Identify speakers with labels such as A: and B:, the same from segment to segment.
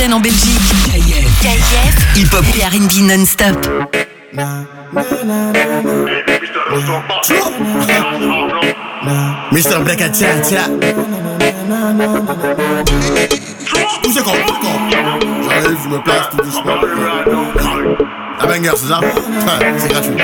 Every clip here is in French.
A: week-end en Belgique. KIF, hip-hop et R&B non-stop.
B: Mr. Black Tcha Tcha. Où c'est quand j'arrive, je me place tout doucement. La banger, c'est ça? C'est gratuit.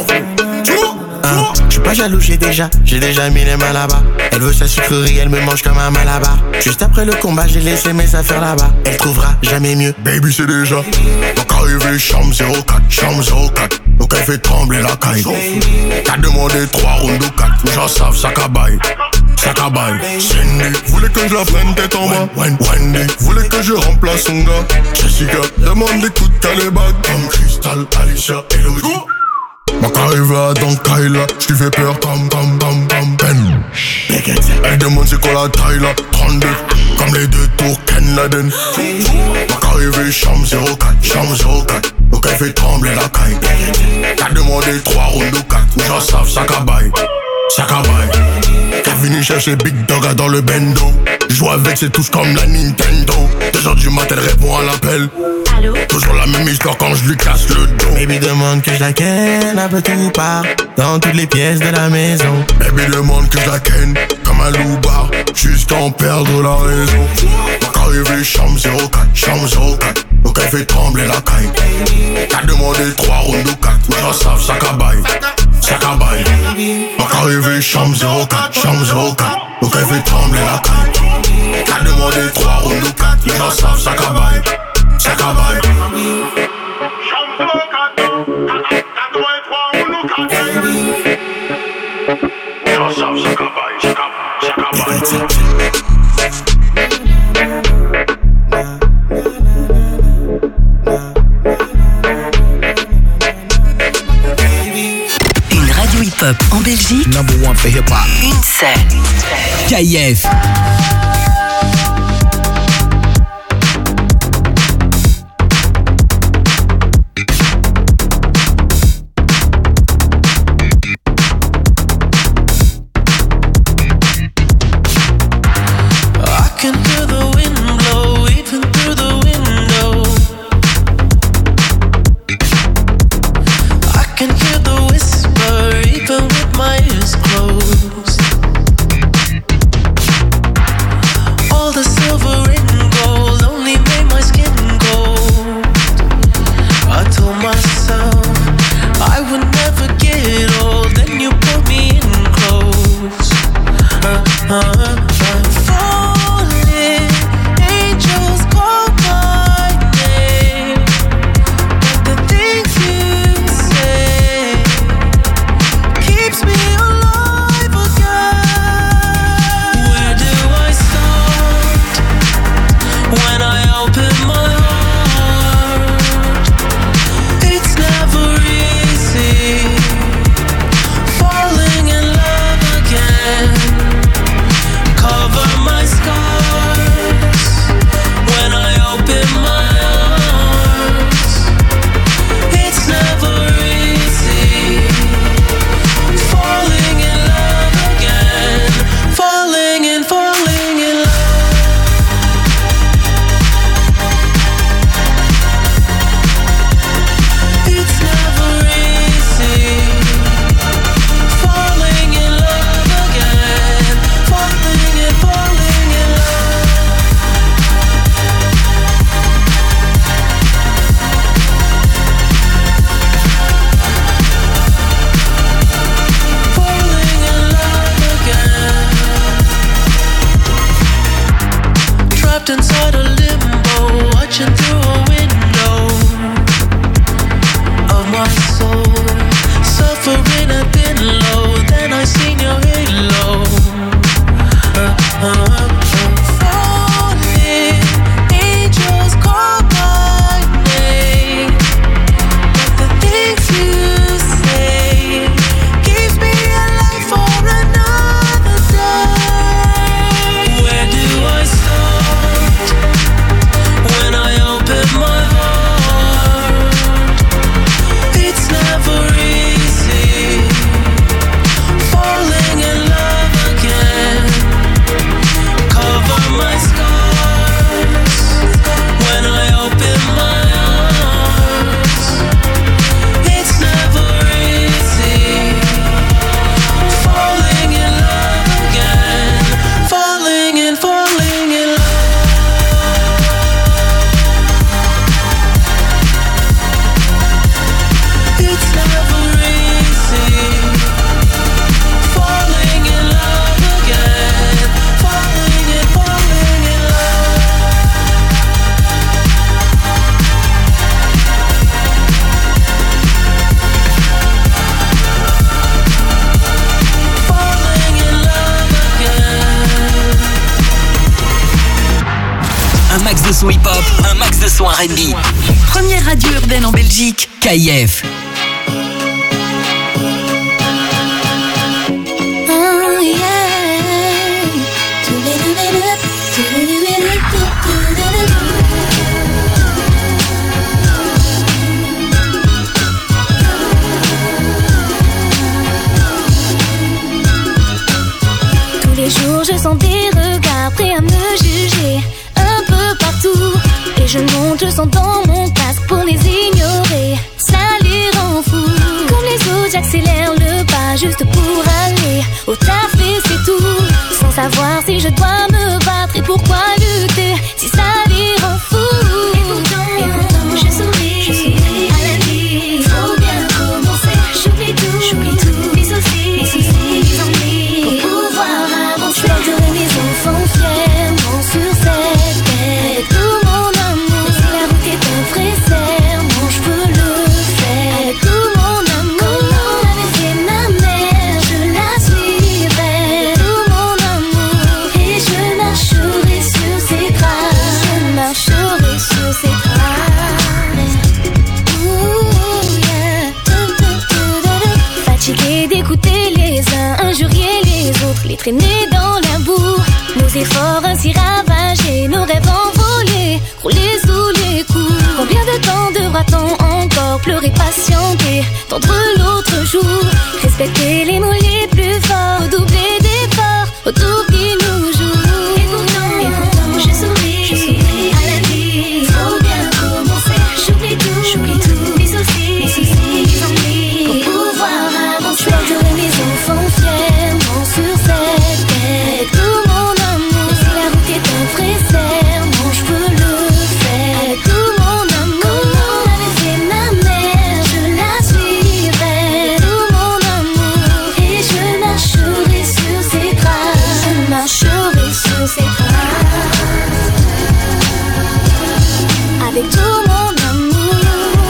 B: J'suis pas jaloux, j'ai déjà mis les mains là-bas. Elle veut sa sucrerie, elle me mange comme un malabar. Juste après le combat, j'ai laissé mes affaires là-bas. Elle trouvera jamais mieux. Baby, c'est déjà donc arrivé, chambre 04. Donc elle fait trembler la caille. T'as demandé 3 rounds ou 4. J'en savent, ça cabaye. Cindy voulait que je la prenne tête en bas. Wendy voulait que je remplace son gars. Jessica demande des coups de calébag. Comme Crystal, Alicia, Elodie. Ma carrière dans Kyla, j't'y fais peur comme Ben. Elle demande c'est quoi la taille là, 32, comme les 2 tours Ken Laden. Ma carrière chambre 04, donc elle fait trembler la caille. T'as demandé 3 rounds ou 4, j'en savent, ça cabaye. T'as venu chercher Big Dog dans le bendo. Joue avec ses touches comme la Nintendo. 2h du matin, elle répond à l'appel. Allô? Toujours la même histoire quand je lui casse le dos. Baby demande que je la ken un peu tout part, dans toutes les pièces de la maison. Baby demande que je la ken comme un loupard, jusqu'à en perdre la raison. Donc arrivé chambre 04, donc elle fait trembler la caille. T'as demandé 3 rounds ou 4, j'en savent, ça cabaye. Donc arrivé chambre 04, donc elle fait trembler la caille. T'as demandé 3 rounds ou 4, j'en savent, ça cabaye.
A: Une radio hip-hop en Belgique.
C: Number 1 for hip-hop.
A: Une seule.
C: KIF. de son hip-hop, un max de son R&B.
A: Première radio urbaine en Belgique.
C: KIF.
D: Tous les jours je sens des regards prêts à me juger un peu partout. Et je monte le son dans mon casque pour les ignorer. Ça les rend fous. Comme les autres j'accélère le pas juste pour aller au taf et c'est tout. Sans savoir si je dois me battre et pourquoi lutter si ça les rend fous. Et pourtant je souris à la vie. Faut bien commencer. J'oublie tout, les soucis, les ennuis. Pour pouvoir avancer, je porterai mes enfants fièrement sur cette tête. Tout mon amour, si la route est un vrai serment, je peux le faire. Tout mon amour, comme avait fait ma mère, je la suivrai. Tout mon amour, et je marcherai sur ses traces. Je marcherai sur ses traces. Ooh, yeah. Fatigué d'écouter les uns injurier les autres, les traîner dans la boue. Nos efforts ainsi ravagés, nos rêves envolés, rouler sous les coups. Combien de temps devra-t-on encore pleurer, patienter, tendre l'autre jour? Respecter les mots les plus forts, redoubler d'efforts autour qui nous jouent. Et pourtant je souris à la vie. Faut bien commencer. J'oublie tout, les soucis, les ennuis. Pour pouvoir avancer, je porterai mes enfants fièrement sur cette tête. Tout mon amour, si la route est un vrai serment, je peux le faire. Tout mon amour, comme avait fait ma mère, je la suivrai. Tout mon amour, et je marcherai sur ses traces. Je marcherai sur ses traces. Avec tout mon amour.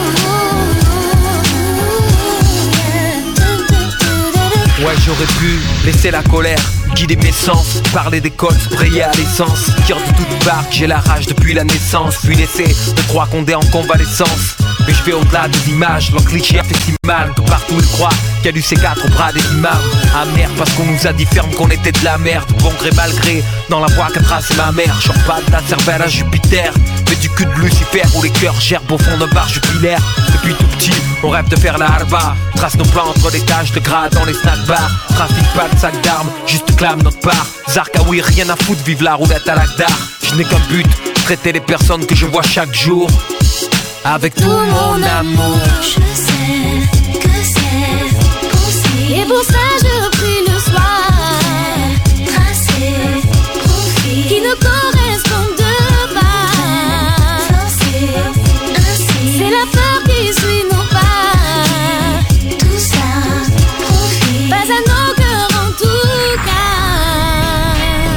E: Ouais, j'aurais pu laisser la colère guider mes sens, parler d'école, sprayer à l'essence. Tire de toute barque, j'ai la rage depuis la naissance. Puis laisser de croire qu'on est en convalescence. Mais je vais au-delà des images, leur cliché a fait si mal que partout ils croient qu'il y a du C4 au bras des imams. Amer parce qu'on nous a dit ferme qu'on était de la merde. Bon gré mal gré, dans la voie qu'a tracé ma mère. Genre pas de la cervelle à Jupiter, mais du cul de Lucifer où les cœurs gerbent au fond d'un bar jupilaire. Depuis tout petit, on rêve de faire la harba. Trace nos plans entre les cages de gras dans les snack bars. Trafic pas de sac d'armes, juste clame notre part. Zarkaoui, rien à foutre, vive la roulette à l'Agdar. Je n'ai qu'un but, traiter les personnes que je vois chaque jour avec tout mon amour.
D: Je sais que c'est possible. Et pour ça je prie le soir. Tracer profil qui ne correspondent pas. Forcer ainsi. C'est la peur qui suit nos pas. Tout ça profite pas à nos cœurs en tout cas.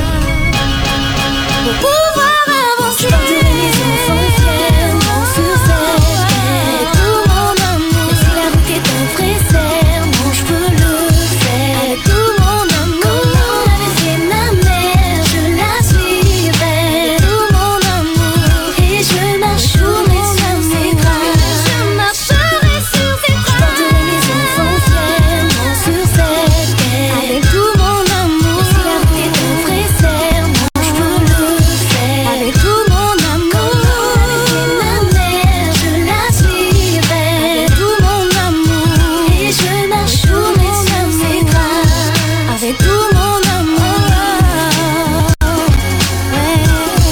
D: Pour pouvoir avancer, je porterai mes enfants fièrement sur cette tête. Tout mon amour, si la route est un vrai serment, je peux le faire. Tout mon amour, comme avait fait ma mère, je la suivrai. Tout mon amour, et je marcherai sur ses traces. Je marcherai sur ses traces. Je porterai mes enfants fièrement sur cette tête. Avec tout mon amour, si la route est un vrai serment, je peux le faire. Avec tout mon amour, avec ma mère, je la suivrai. Tout mon amour, et je marcherai sur ses traces. Avec tout mon amour, ouais.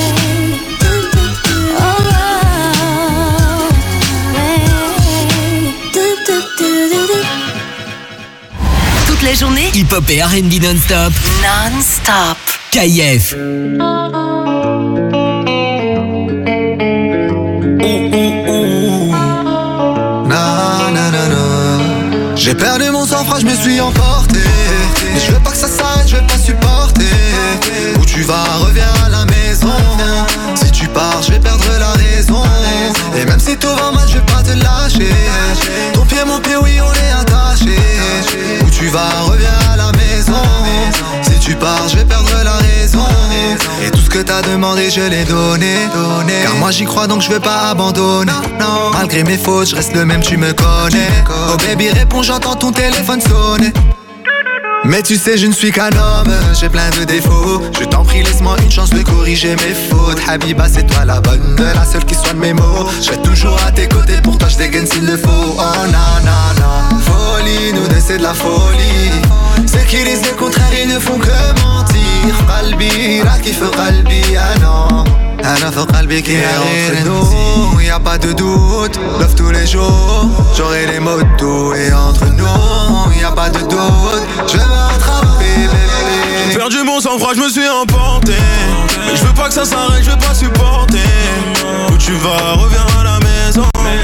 A: Toute la journée,
C: Hip-hop et R&B non-stop.
A: non-stop.
C: KIF.
F: J'ai perdu mon sang-froid, je me suis emporté. Mais je veux pas que ça s'arrête, je veux pas supporter. Où tu vas, reviens à la maison. Si tu pars, je vais perdre la raison. Et même si tout va mal, je vais pas te lâcher. Ton pied, mon pied, oui, on est attachés. Où tu vas, reviens à la maison. Si tu pars, je vais perdre la raison. Et tout ce que t'as demandé, je l'ai donné. Car moi j'y crois donc je veux pas abandonner. Non. Malgré mes fautes, je reste le même, tu me connais. Oh baby, réponds, j'entends ton téléphone sonner. Mais tu sais, je ne suis qu'un homme, j'ai plein de défauts. Je t'en prie, laisse-moi une chance de corriger mes fautes. Habiba, c'est toi la bonne, la seule qui soigne mes mots. Je serai toujours à tes côtés, pour toi je dégaine s'il le faut. Oh nanana, folie, nous deux c'est de la folie. Ceux qui disent le contraire, ils ne font que mentir. Qalbi, la qui fait qalbi, ah non. Elle fait qalbi qui est entre nous, y'a pas de doute. Love tous les jours, j'aurai les mots de tout. Et entre nous, y'a pas de doute. Je vais me rattraper, bébé.
B: J'ai perdu mon sang-froid, je me suis emporté. Mais je veux pas que ça s'arrête, je veux pas supporter. Où tu vas, reviens à la maison.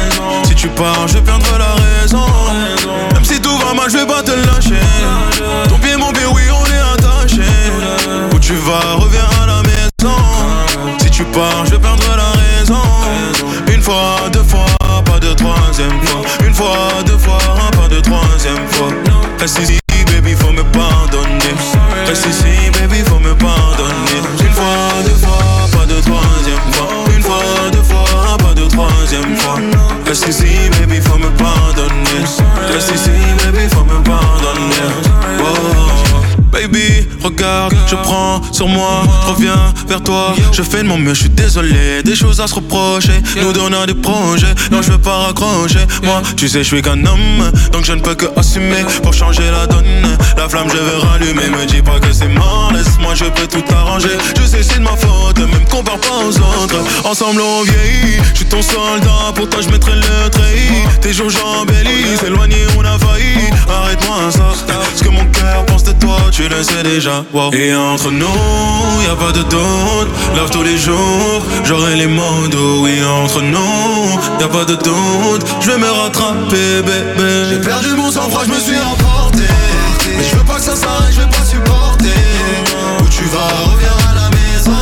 B: Si tu pars, je perdrai la raison. Même si tout va mal, je vais pas te lâcher. Ton pied, mon pied, oui, on est attachés. Où tu vas, reviens à la maison. Si tu pars, je perdrai la raison. Une fois, deux fois, pas de troisième fois. Une fois, deux fois, pas de troisième fois. Reste ici, baby, faut me pardonner. Reste ici, baby, faut me pardonner. Une fois, deux fois, pas de troisième fois. Une fois, deux fois, pas de troisième fois. Reste ici, baby, faut me pardonner. Reste ici, baby, faut me pardonner. Oh. Baby, regarde, je prends sur moi, je reviens vers toi. Je fais de mon mieux, je suis désolé. Des choses à se reprocher, nous donnons des projets. Non, je veux pas raccrocher. Moi, tu sais, je suis qu'un homme, donc je ne peux que assumer. Pour changer la donne, la flamme je vais rallumer. Me dis pas que c'est mort, laisse-moi, je peux tout arranger. Je sais, c'est de ma faute, même compare pas aux autres. Ensemble on vieillit, je suis ton soldat. Pour toi je mettrai le treillis. Tes jours j'embellis, s'éloigner on a failli. Arrête-moi ça, ce que mon cœur pense de toi, tu le sais déjà, wow. Et entre nous, y'a pas de doute. Love tous les jours, j'aurai les mots doux. Oui, entre nous, y'a pas de doute. Je vais me rattraper, bébé. J'ai perdu mon sang-froid, je me suis emporté. Mais je veux pas que ça s'arrête, je vais pas supporter. Où tu vas, reviens à la maison.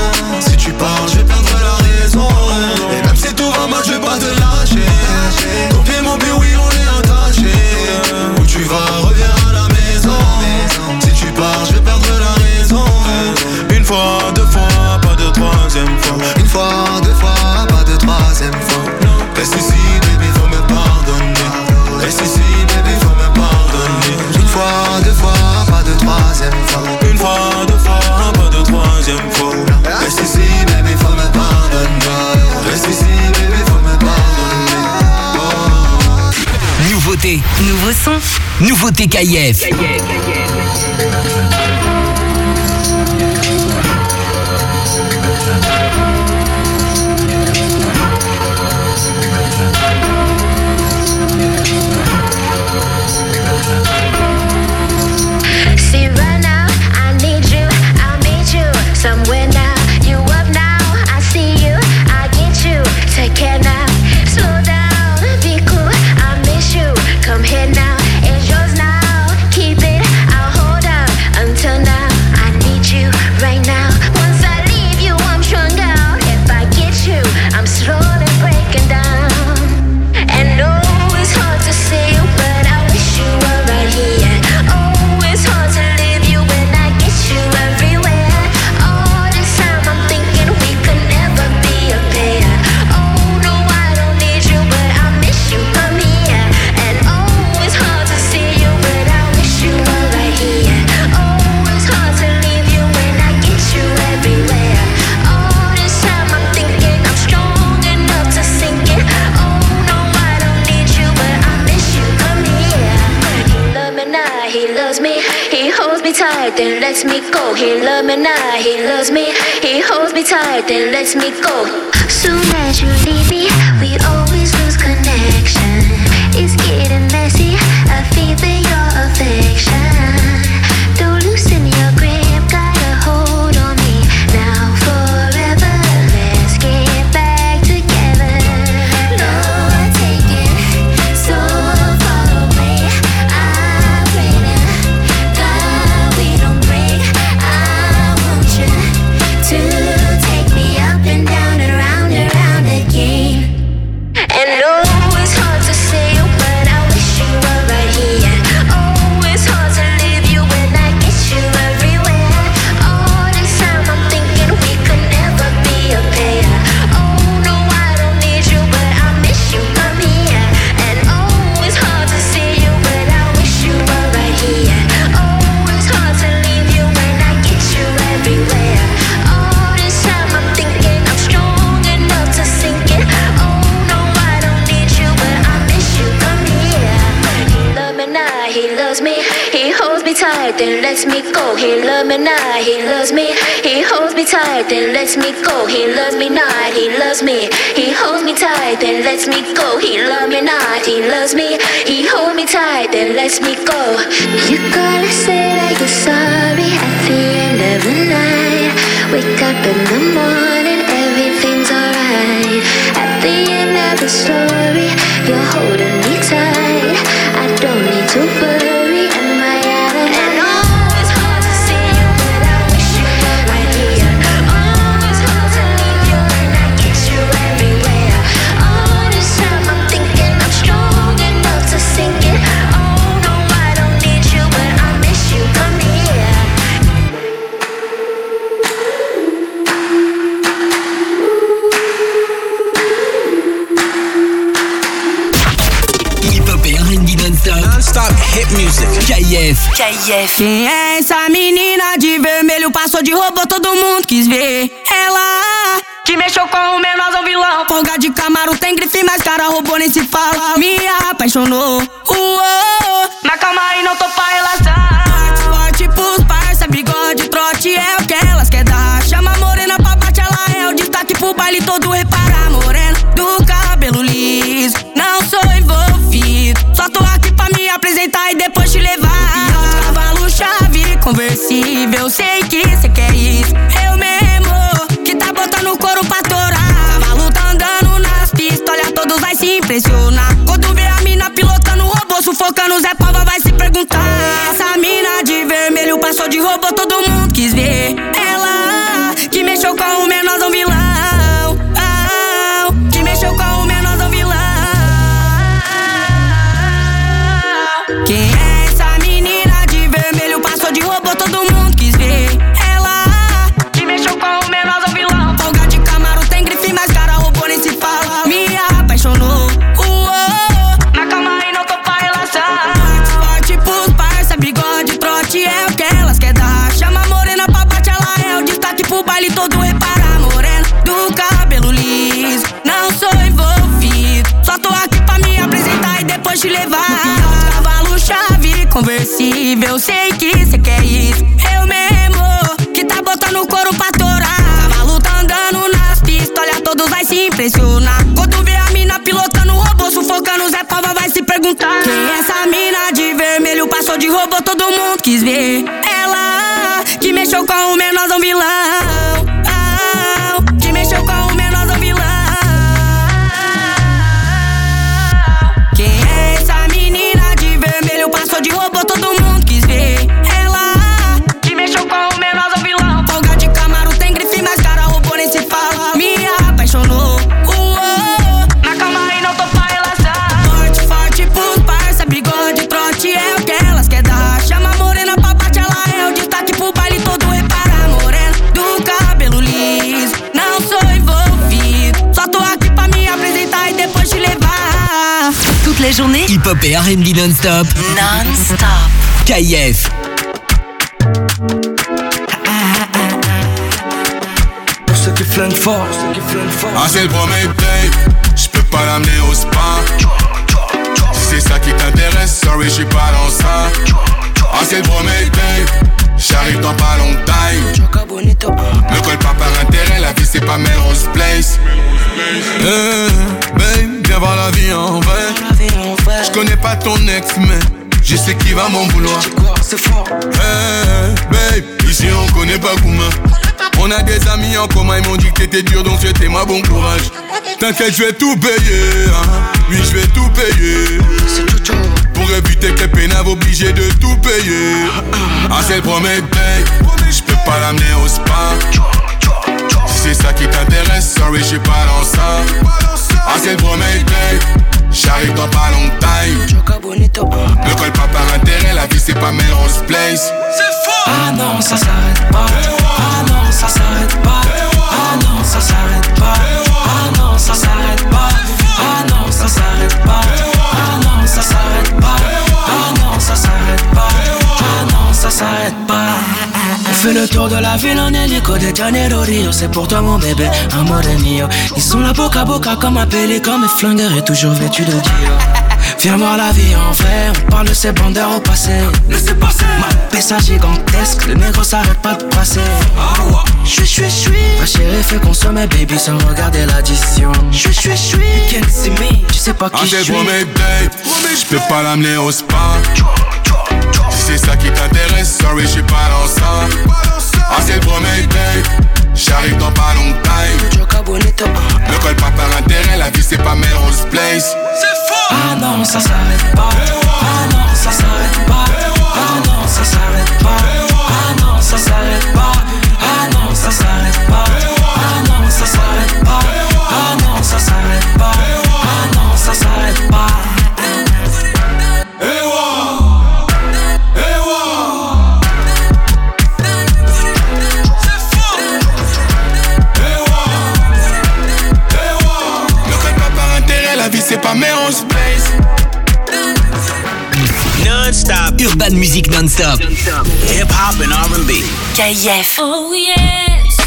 B: Si tu pars, je vais perdre la raison. Et même si tout va mal, je vais pas te lâcher. Ton pied, mon pied, oui, on est attachés. Où tu vas, reviens à la maison. Si tu pars, je vais perdre la raison. Une fois, deux fois, pas de troisième fois. Une fois, deux fois, pas de troisième fois. Reste ici, baby, faut me pardonner. Reste ici, baby, faut me pardonner. Une fois, deux fois, pas de troisième fois. Une fois, deux fois, pas de troisième fois. Reste ici, baby, faut me pardonner. Reste ici, baby, faut me pardonner. Oh.
C: Nouveauté,
A: Nouveau son.
C: nouveauté KIF.
D: See right now, I need you, I'll meet you somewhere now. You up now, I see you, I get you. Take care now, slow down, be cool, I miss you. Come here now, it's yours now. Keep it, I'll hold out until now. I need you right now. Once I leave you, I'm strung out. If I get you, I'm slowly breaking down. And no, it's hard to see you, but I wish you were right here. Oh, it's hard to leave you when I get you everywhere. All this time I'm thinking we could never be a pair. Oh no, I don't need you, but I miss you. Come here. And oh, it's hard to see you, but I wish you were right here. Oh, it's hard to leave you when I get you everywhere. All this time I'm thinking I'm strong enough to sink it. Oh no, I don't need you, but I miss you. Come here. He love me now, he loves me. He holds me tight, then lets me go. He love me now, he loves me. He holds me tight, then lets me go. Soon as you leave me, we always lose connection. It's getting messy, I feel your affection. Don't loosen your grip, got a hold on me. Now forever, let's get back together. Lord, take it so far away. I pray to God we don't break. I want you to take me up and down and round again.
G: then lets me go. He loves me not, he loves me. He holds me tight, then lets me go. He loves me not, he loves me. He holds me tight, then lets me go. He loves me not, he loves me. He holds me tight, then lets me go. You gotta say that you're sorry at the end of the night. Wake up in the morning, everything's alright. At the end of the story, you're holding me tight. I don't need to worry, am I out of hand? Oh, it's hard to see you, but I wish you were right here. Oh, it's hard to leave you and I get you everywhere. All this time I'm thinking I'm strong enough to sink it. Oh no, I don't need you, but I miss you. Come here.
C: Non-stop hit music. KF.
H: Quem é essa menina de vermelho? Passou de robô, todo mundo quis ver. Ela que mexeu com o menorzão vilão. Folga de Camaro, tem grife, mas cara robô nem se fala. Me apaixonou. Mas calma aí, não tô pra relação. Forte pros parça, bigode, trote é o que elas quer dar. Chama a morena pra bate, ela é o destaque pro baile todo. Repara, morena do cabelo liso. Não sou envolvido, só tô aqui pra me apresentar e depois te levar. Cavalo chave, conversível, sei que cê quer isso. Eu mesmo, que tá botando o couro pra torar. Cavalo tá andando nas pistas, olha, todos vai se impressionar. Quando vê a mina pilotando o robô, sufocando, Zé Pava vai se perguntar. Essa mina de vermelho passou de robô, todo mundo quis ver. Ela que mexeu com o menorzão vilão. Que mexeu com o menorzão vilão. Quem é essa menina de vermelho? Passou de robô, todo mundo quis ver. Ela que mexeu com o menorzão vilão. Folga de Camaro, tem grife, mas cara robô nem se fala. Me apaixonou. Mas calma aí, não tô pra relação. Forte pros parça, bigode, trote é o que elas quer dar. Chama a morena pra bate, ela é o destaque pro baile todo. Repara, morena do cabelo liso. Não sou envolvido, só tô aqui pra me apresentar e depois te levar. Chave, conversível, sei que cê quer isso. Eu mesmo, que tá botando o couro pra torar. Cavalo tá andando nas pistas, olha, todos vai se impressionar. Quando vê a mina pilotando o robô, sufocando, Zé Pava vai se perguntar. Quem é essa mina de vermelho? Passou de robô, todo mundo quis ver. Ela que mexeu com o menorzão vilão. Que mexeu com o menorzão vilão. Quem é essa menina de vermelho? Passou de robô, todo mundo quis ver. Ela que mexeu com o menorzão vilão. Folga de Camaro, tem grife, mas cara robô nem se fala. Me apaixonou. Mas calma aí, não tô pra relação. Forte pros parça, bigode, trote é o que elas quer dar. Chama a morena pra bate, ela é o destaque pro baile todo. Repara, morena do cabelo liso. Não sou envolvido, só tô aqui pra me apresentar e depois te levar.
C: Toute la journée, hip-hop et R&B non-stop.
A: Non-stop.
C: KF.
E: Pour ceux qui flinguent fort,
B: Ah, c'est le premier play, j'peux pas l'amener au spa. Si c'est ça qui t'intéresse, sorry, j'suis pas dans ça. Ah, c'est le premier play, j'arrive dans pas longtemps. Me colle pas par intérêt, la vie c'est pas Melrose Place. Babe, viens voir la vie en vrai. J'connais pas ton ex, mais je sais qui va m'en vouloir. Babe, ici on connaît pas Gouma. On a des amis en commun, ils m'ont dit que t'étais dur, donc souhaitez-moi bon courage. T'inquiète, je vais tout payer, hein. Oui, je vais tout payer. Pour éviter que les pénaves obligés de tout payer. Ah, c'est le premier date, j'peux pas l'amener au spa. Si c'est ça qui t'intéresse, sorry, j'suis pas dans ça. Ah, c'est le premier date, j'arrive dans pas longtemps. Ne colle pas par intérêt, la vie c'est pas Melrose Place.
I: Ah non, ça s'arrête pas. Ah non, ça s'arrête pas. Ah non, ça s'arrête pas. Ah non, ça s'arrête pas. Ah non, ça s'arrête pas. Ah non, ça s'arrête pas. Ah non, ça s'arrête pas. Ah non, ça s'arrête pas. On fait le tour de la ville en hélico de Janeiro Rio. C'est pour toi mon bébé, amore mio. Ils sont là boca à boca comme un pélican, mes flingueurs et toujours vêtus de Dior. Viens voir la vie en vrai, on parle de ces bandeurs au passé. Laissez passer. Ma pessa gigantesque, le négro s'arrête pas de passer. Chui. Ma chérie fait consommer baby sans regarder l'addition. Chui. You can't see me, tu sais pas qui je suis.
J: J'peux pas l'amener au spa. Si c'est ça qui t'intéresse, sorry j'suis pas dans ça. C'est le premier date, j'arrive dans pas longtemps. Ne colle pas par intérêt, la vie c'est pas Melrose Place.
I: Ah non, ça s'arrête pas. Ah non, ça s'arrête pas. Ah non, ça s'arrête pas. Ah non, ça s'arrête pas. Ah non, ça s'arrête pas. Ah non, ça s'arrête pas. Ah non, ça s'arrête pas. Ah non, ça s'arrête pas.
J: La vie c'est pas Melrose Place.
C: Non-stop. Urban Music non-stop.
A: Hip-hop and R&B.
D: KF. Oh yes.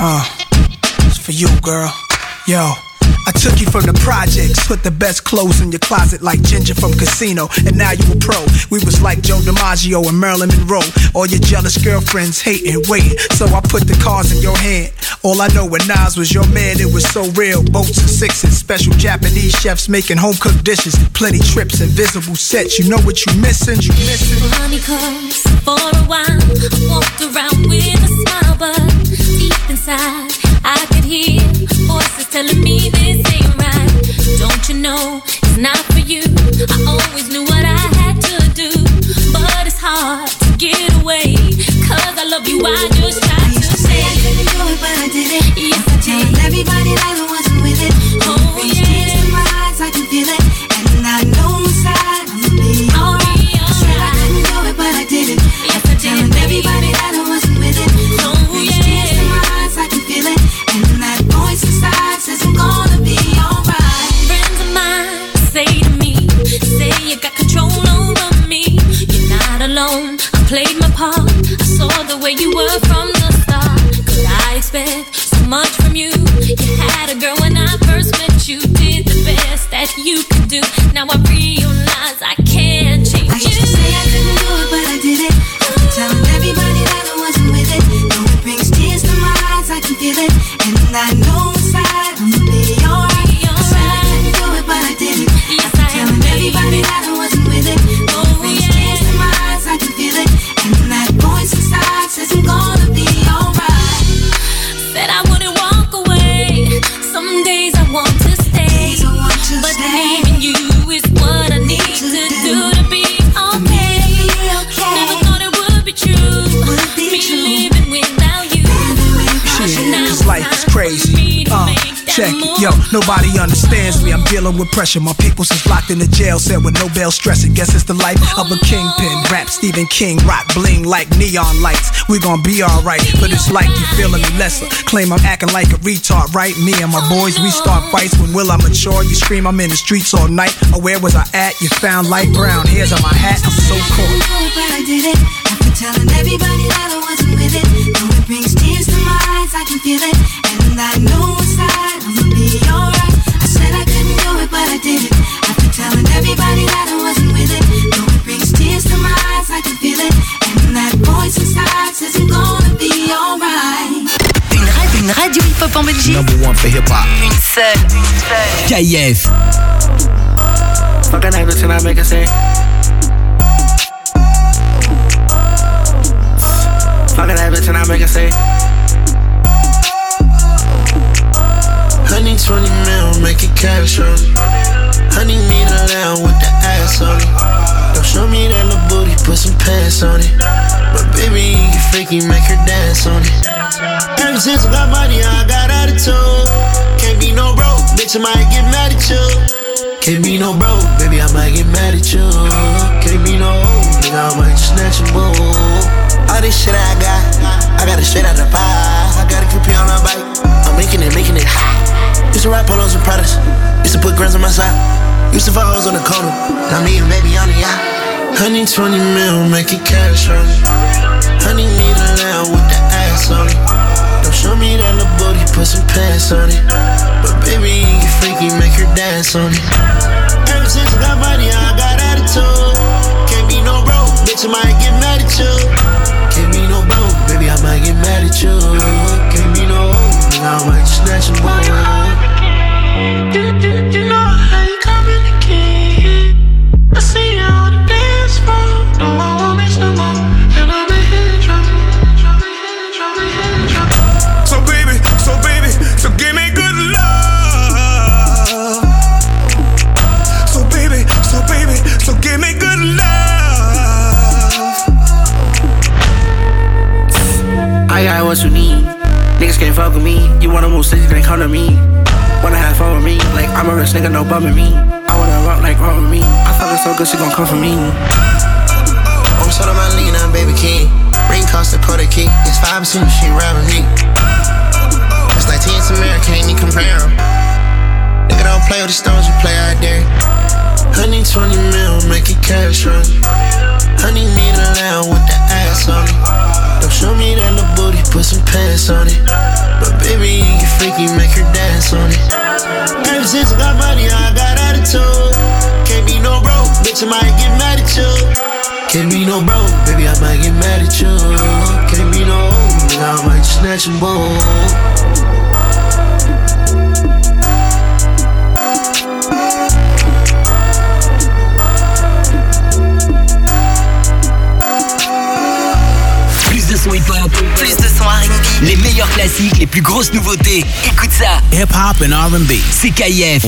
K: It's for you, girl. Yo, I took you from the projects, put the best clothes in your closet like Ginger from Casino, and now you a pro. We was like Joe DiMaggio and Marilyn Monroe. All your jealous girlfriends hating, waiting, so I put the cards in your hand. All I know when Nas was your man, it was so real. Boats and sixes, special Japanese chefs making home-cooked dishes. Plenty trips, invisible sets, you know what you missing,
D: Honeycombs, for a while I walked around with a smile, but deep inside I could hear voices telling me this ain't right. Don't you know it's not for you? I always knew what I had to do, but it's hard to get away, 'cause I love you, I just tried to say I couldn't do it, but I did it. Yes, I did. Everybody that I wasn't with it. Oh yeah. Tears in my eyes, I can feel it, and I know inside I'm gonna be alright. I said I couldn't do it, but I did it. Yes, I did. Everybody that I wasn't with it. Oh yeah. Tears in my eyes, I can feel it, and that voice inside says I'm gonna be alright. Friends of mine say to me, say you got control over me. You're not alone. I played my part. I saw the way you were from the start. Could I expect so much from you? You had a girl when I first met you. Did the best that you could do. Now I realize I can't change you. I used to say I couldn't do it, but I did it. I'm telling everybody that I wasn't with it. Though it brings tears to my eyes, I can feel it, and I know inside I'm gonna be alright. I said I couldn't do it, but I did it. Yes, I'm telling everybody that I wasn't with it. Though it brings tears to my eyes, I can feel it, and that voice inside says I'm gonna be alright. Said I wouldn't walk away. Some days I want to stay, but leaving you is what I need to do to be okay. Never thought it would be true. Me living without you.
K: Cause life is crazy. Check it, yo, nobody understands me. I'm dealing with pressure. My peoples is locked in the jail cell with no bail stressing. Guess it's the life of a kingpin. Rap Stephen King, rock bling like neon lights. We gon' be alright, but it's like you feeling me lesser. Claim I'm acting like a retard, right? Me and my boys, we start fights. When will I mature? You scream I'm in the streets all night. Or where was I at? You found light brown hairs on my hat. I'm so cool.
D: But I did it. After telling everybody that I wasn't with it. Though it brings tears to my eyes, I can feel it, and I know inside I'm gonna be alright. I said I couldn't do it, but I did it. After telling everybody that I wasn't with it. Though it brings tears to my eyes, I can feel it, and that voice inside says I'm gonna be alright.
A: Une radio hip-hop en Belgique.
B: Number one for hip-hop.
A: Une seule.
C: KF.
B: Fucking night till I make a say. Fucking night till I make a say. Honey 20 mil, make it cash on it. Honey me the lamb with the ass on it. Don't show me that little booty, put some pants on it. But baby, you freaky, make her dance on it. Ever since I got money, I got attitude. Can't be no broke, bitch, I might get mad at you. Can't be no broke, baby, I might get mad at you. Can't be no old, nigga, I might snatch a boo. All this shit I got it straight out the pie. I got a coupé on my bike, I'm making it hot. Used to rap polos and Pradas, used to put grams on my side. Used to fuck hoes on the corner, now me and baby on the yacht. Honey 20 mil, make it cash on it. Honey me the lamb with the ass on it. Don't show me that little booty, put some pants on it. But baby, you freaky, make her dance on it. Ever since I got money, I
L: what you need. Niggas can't fuck with me. You wanna move cities, then come to me. Wanna have fun with me, like I'm a rich nigga, no bumming me. I wanna rock like rock with me. I fuck her so good, she gon' come for me.
B: I'm so on my lean, I'm baby king. Ring cost a quarter key. It's 5 soon, she ride with me. It's like 10 Samara, can't even compare them. Nigga don't play with the stones, you play out there. Honey 20 mil, make it cash run. Honey me the lamb with the ass on it. Don't show me that little booty, put some pants on it. But baby, you get freaky, make her dance on it. Ever since I got money, I got attitude. Can't be no broke, bitch, I might get mad at you. Can't be no broke, baby, I might get mad at you. Can't be no nigga, I might just snatch a ball.
C: Plus de son hip-hop,
A: Plus de son R&B.
C: les meilleurs classiques, les plus grosses nouveautés. Écoute ça.
K: Hip-hop and R&B.
C: C'est KIF.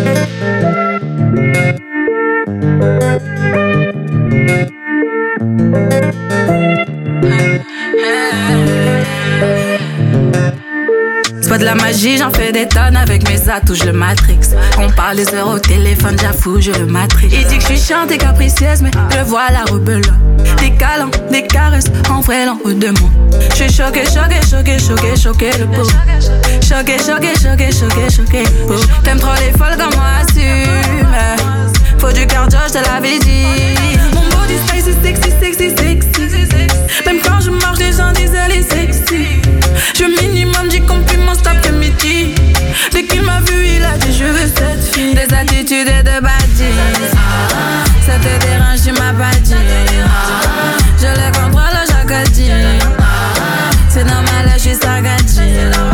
H: C'est pas de la magie, j'en fais des tonnes avec mes atouts, je le matrix. On parle des heures au téléphone, j'avoue, je le matrix. Il dit que je suis chiante et capricieuse, mais je vois la rebelle. Des câlins, des caresses, en vrai, l'en haut de moi. Je suis choquée, choquée, choquée, choquée, choquée, le pot. Choquée, choquée, choquée, choquée, choquée, le pot. T'aimes trop les folles comme moi, assume. Faut du cardio, je te l'avais dit. Mon body spicy, sexy, sexy, sexy. Même quand je marche, les gens disent elle est sexy. Je minimum 10 compliments cet après-midi. Dès qu'il m'a vu, il a dit je veux cette fille. Des attitudes et de baddies. Ça te dérange, tu m'as pas dit. Je le contrôle chaque dit. C'est normal, là, je suis sagadie.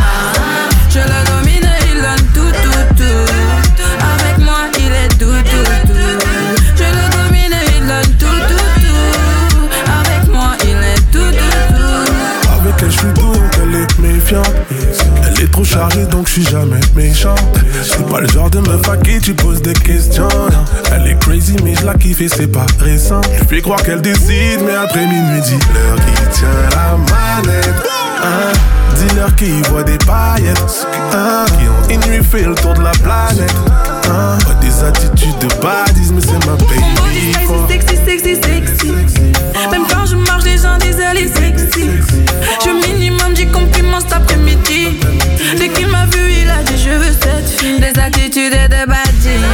H: Je le domine, il donne tout, tout, tout. Avec moi, il est tout, tout, tout. Je le domine, il donne tout, tout, tout. Avec moi, il est tout, tout, tout.
M: Avec elle, je suis doux, elle est méfiante. Elle est trop chargée, donc je suis jamais méchant. C'est pas le genre de meuf à qui tu poses des questions. Elle est crazy, mais je la kiffe et c'est pas récent. Je fais croire qu'elle décide, mais après minuit, dis-leur qui tient la manette. Dis-leur qui voit des paillettes. Qui ont une nuit fait le tour de la planète. Pas des attitudes de baddies, mais c'est ma baby.
H: Mon body sexy, sexy, sexy. Même quand je marche, les gens disent elle est sexy. Je minimum 10 compliments cet après-midi. Dès qu'il m'a vu, il a dit je veux cette fille. Des attitudes et de baddies.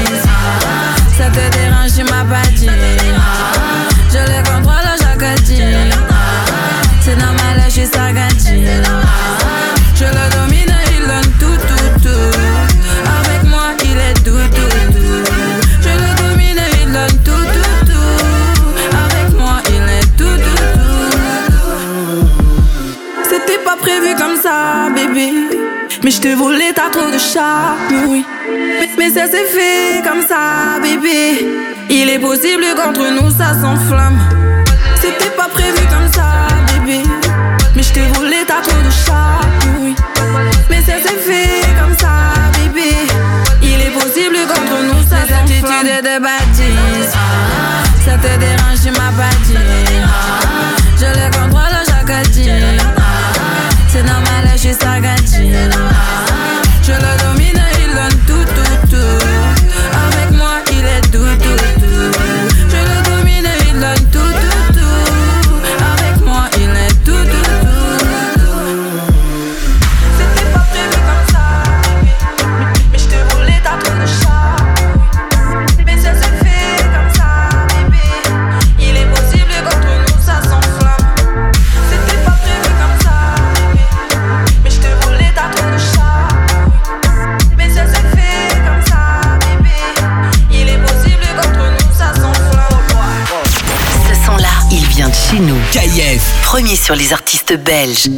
H: Ça te dérange, tu m'as pas dit. Je le contrôle chaque dit. C'est normal, là, je suis sagadie. Je le domine, il donne tout, tout, tout. Avec moi, il est tout, tout, tout. Je le domine, il donne tout, tout, tout. Avec moi, il est tout, tout, tout. C'était pas prévu comme ça, bébé. Mais je te voulais, t'as trop de charme, oui. Mais ça s'est fait comme ça, bébé. Il est possible qu'entre nous ça s'enflamme. C'était pas prévu comme ça, bébé. Mais je te voulais, t'as trop de charme, oui. Mais ça s'est fait comme ça, bébé. Il est possible qu'entre nous ça s'enflamme. Des attitudes et de baddies. Ça te dérange, tu m'as pas dit. Je le contrôle chaque dit. C'est normal, là, je suis sagadie. Je le domine, il donne tout, tout, tout. Avec moi, il est tout, tout, tout. Je le domine, il donne tout, tout, tout. Avec moi, il est tout, tout, tout. C'était pas prévu comme ça, mais je te voulais, t'as trop de charme. Mais ça s'est fait comme ça, bébé. Il est possible qu'entre nous ça s'enflamme. C'était pas prévu comme ça, mais je te voulais, t'as trop de charme. Mais ça s'est fait comme ça, bébé. Il est possible qu'entre nous ça s'enflamme.
A: Ce son-là, il vient de chez nous.
C: KIF.
A: Premier sur les artistes belges.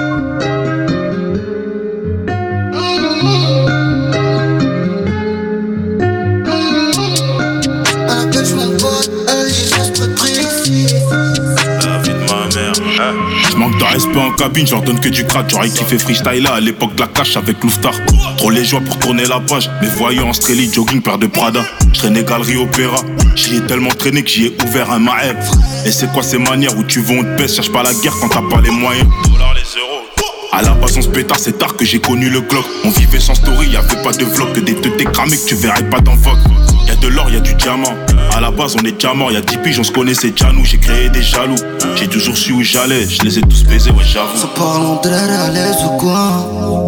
J: Je manque de respect en cabine, j'ordonne que du crack. J'aurais kiffé freestyle à l'époque de la cash avec Louftar. Trop les joies pour tourner la page. Mes voyants en strelly, jogging, paire de Prada. Je traînais galerie opéra. J'y ai tellement traîné que j'y ai ouvert un maeb. Et c'est quoi ces manières où tu veux on te pèse? Cherche pas la guerre quand t'as pas les moyens. Dollars les euros. À la base on se pétard, c'est tard que j'ai connu le Glock. On vivait sans story, y'avait pas de vlog. Que des teutés cramés que tu verrais pas dans Vogue. Y'a de l'or, y'a du diamant. À la base on est déjà mort, y'a 10 piges, on se connaissait déjà nous. J'ai créé des jaloux, j'ai toujours su où j'allais. Je les ai tous baisés, ouais j'avoue.
F: Ça parle en drère à l'aise ou quoi?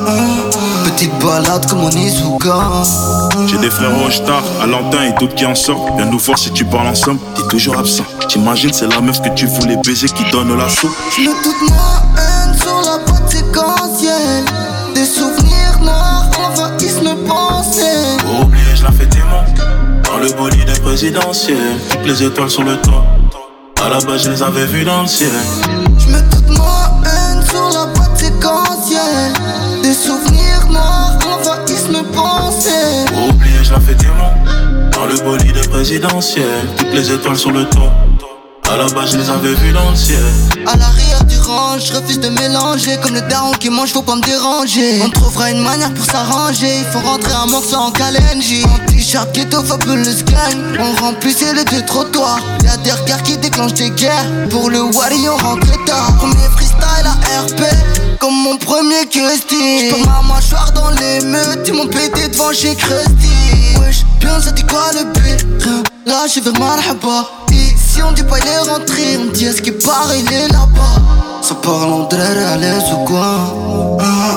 F: Petite balade comme on Izuka.
J: J'ai des frères Rochtar, Alentin et d'autres qui en sortent. Viens nous voir si tu parles ensemble, t'es toujours absent. T'imagines c'est la meuf que tu voulais baiser qui donne l'assaut.
F: J'mets toute ma haine sur la boîte séquentielle. Des souvenirs noirs envahissent mes pensées.
J: Pour oublier je la fais témoin. Dans le bolide présidentiel, toutes les étoiles sur le toit. À la base je les avais vues dans le ciel.
F: J'mets toute ma haine sur la boîte séquentielle. Des souvenirs noirs envahissent mes pensées.
J: Pour oublier je la fais témoin. Dans le bolide présidentiel, toutes les étoiles sur le toit. À la base je les avais vues dans le ciel.
F: À l'arrière du range, je refuse de mélanger. Comme le daron qui mange, faut pas me déranger. On trouvera une manière pour s'arranger. Il faut rentrer un morceau en Kalenji. En t-shirt ghetto, fabulous gang. On remplissait les deux trottoirs. Y'a des regards qui déclenchent des guerres. Pour le Wally on rentre tard. Premier freestyle à RP, comme mon premier Krusty. J'perds ma mâchoire dans l'émeute. Ils m'ont pété devant chez Krusty. Wesh, bien ça dit quoi le but? Rien, là je vais marhaba. Si on dit pas il est rentré, on dit est-ce qu'il part il est là-bas. Ça parle en drère à l'aise ou quoi?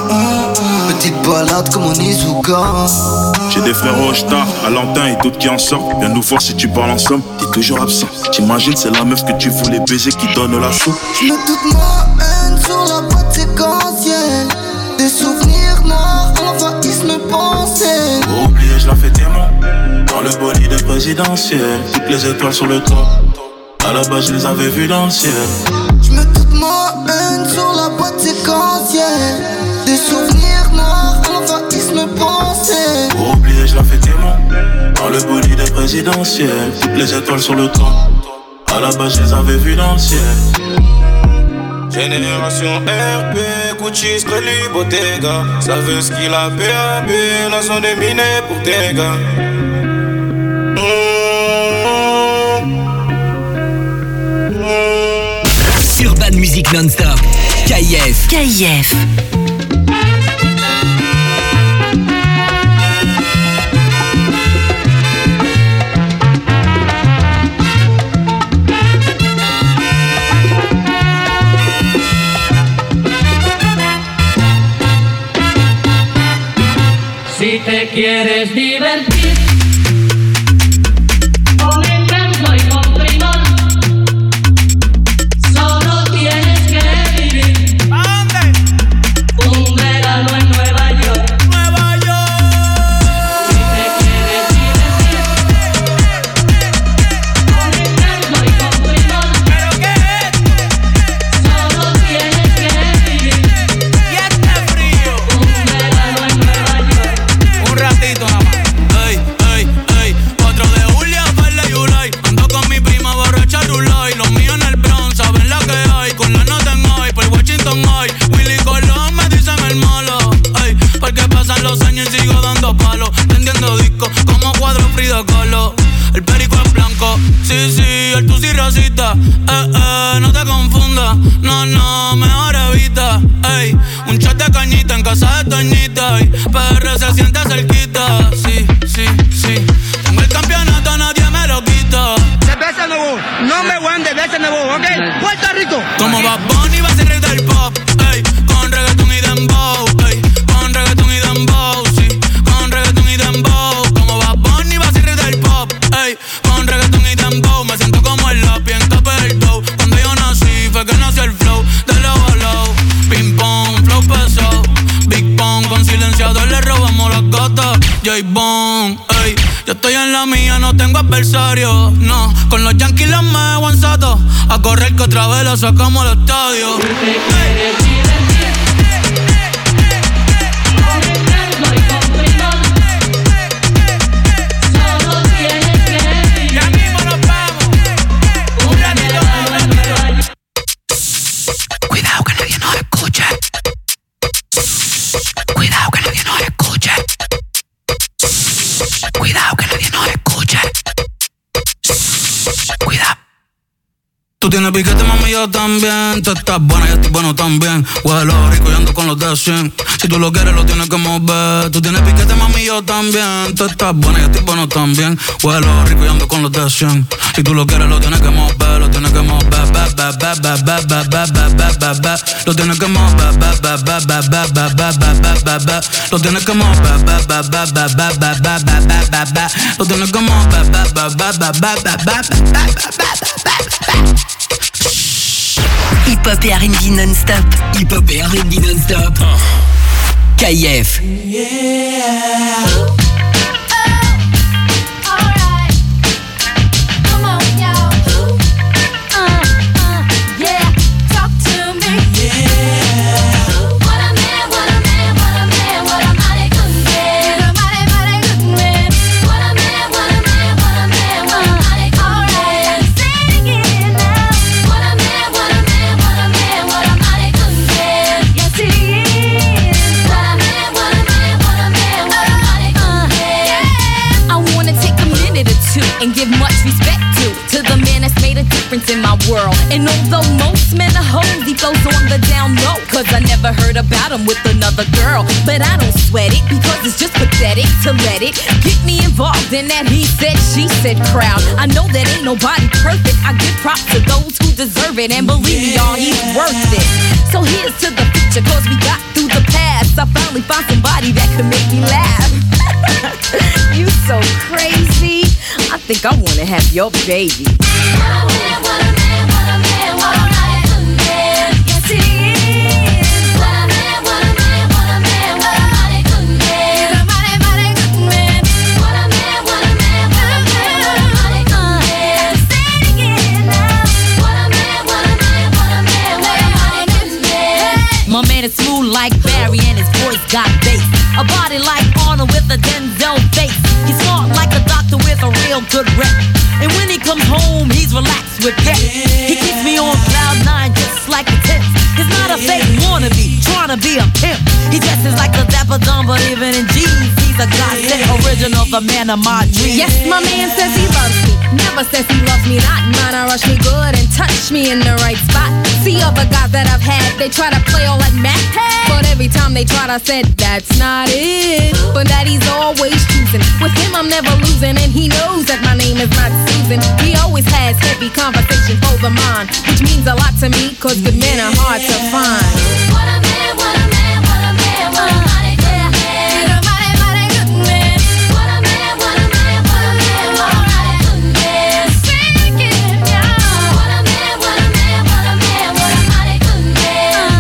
F: Petite balade comme on Izuka.
J: J'ai des frères Rochtar, Alentin et d'autres qui en sortent. Viens nous voir si tu parles ensemble, t'es toujours absent. T'imagines c'est la meuf que tu voulais baiser qui donne l'assaut.
F: J'mets toute ma haine sur la boîte séquentielle. Des souvenirs noirs envahissent mes pensées.
J: Pour oublier je la fais témoin. Dans le bolide présidentiel, toutes les étoiles sur le toit. À la base je les avais vues dans le ciel.
F: J'mets toute ma haine sur la boîte séquentielle. Des souvenirs noirs envahissent mes pensées.
J: Pour oublier je la fais témoin. Dans le bolide présidentiel, toutes les étoiles sur le toit. À la base je les avais vues dans le ciel.
N: Génération RP, Gucci, Strelly, Bottega. Ça veut ce qu'il a PAB, la zone est minée pour tes gars.
C: Urban Music Non-Stop. KIF.
A: KIF.
O: Si te quieres divertir con encanto y con primor, solo tienes que vivir. ¿A dónde? Un verano en Nueva York. Nueva York. Si te quieres divertir con encanto y con primor, ¿pero qué es? Solo tienes que vivir. Y este frío. Un verano en Nueva York.
P: Un ratito nada más. Ey, ey, ey. 4 de julio, Verde Yulay. Ando con mi prima borracha Rulay. Los míos en el Bronx, saben la que hay. Con la nota en hoy, por Washington hoy. Willy Colón me dicen el malo. Ey, porque pasan los años y sigo dando palos. Vendiendo discos como cuadro Frida Kahlo. El perico es blanco, sí, sí, el tusi racista. No te confundas, no, no, mejor evita. Ey, un chat de cañita en casa de Toñita. Y PR se siente cerquita, sí, sí, sí. Tengo el campeonato, nadie me lo quita.
Q: Cerveza nuevo, number one de cerveza nuevo, ¿ok? Puerto Rico.
P: Como Bad Bunny va a ser rey del pop, ey, con reggaeton y dembow, ey, con reggaeton y dembow, sí, con reggaeton y dembow. Como Bad Bunny va a ser rey del pop, ey, con reggaeton y dembow. Me siento como el lápiz en capa del dough. Cuando yo nací fue que nació el flow de low a low. Ping pong, flow pesado, Big Pong, con silenciador le robamos las gatas. J-Bone, ey, yo estoy en la mía, no tengo adversario, no. Con los Yankees los me guanzato, a correr que otra vez la sacamos al estadio.
C: Cuidado que nadie nos escuche. Cuidado que nadie nos escuche. Cuidado que nadie nos escuche. Cuidado.
P: Tú tienes piquete, mami, yo también. Tú estás buena, yo estoy bueno también. Huelo rico y ando con los de 100. Si tú lo quieres, lo tienes que mover. Tú tienes piquete, mami, yo también. Tú estás buena, yo estoy bueno también. Huelo rico y ando con los de 100. Si tú lo quieres, lo tienes que mover. Lo tienes que mover, lo tienes que mover, lo tienes que mover, lo tienes que mover.
C: Hip-hop et R&B non-stop. Hip-hop et R&B non-stop. KF.
R: And give much respect to the man that's made a difference in my world. And although most men are hoes, he goes on the down low, cause I never heard about him with another girl. But I don't sweat it, because it's just pathetic to let it get me involved in that he said, she said crowd. I know that ain't nobody perfect. I give props to those who deserve it, and believe me, y'all, he's worth it. So here's to the future, cause we got through the past. I finally found somebody that could make me laugh. You so crazy, I think I wanna have your baby. What a man, what a man, what a man, what a mighty good man. Yes he is. What a man, what a man, what a man, what a mighty good man. He's a mighty, mighty good man. What a man, what a man, what a man, what a mighty good man. Say it again now. What a man, what a man, what a man, what a mighty good man. My man is smooth like Barry and his voice got bass. A body like Arnold with a Denzel face. He's smart like a doctor with a real good rep. And when he comes home, he's relaxed with pep. He keeps me on cloud 9 just like a tip. He's not a fake wannabe, trying to be a pimp. He dresses like a dapper dumb, but even in jeans, he's a godsend original, the man of my dreams. Yes, my man says he loves me, never says he loves me not. Mine, I rush me good and touch me in the right spot. See other guys that I've had, they try to play all like Matt. But every time they tried, I said, that's not it. But that he's always choosing. With him, I'm never losing, and he knows that my name is not Susan. He always has heavy conversation for the mind, which means a lot to me, cause good men are hard to find. What a man, what a man, what a man, what a mighty good man. He's a mighty, mighty good man. What a man, what a man, what a man, what a mighty good man. Say it again, y'all. What a man, what a man, what a man, what a mighty good man.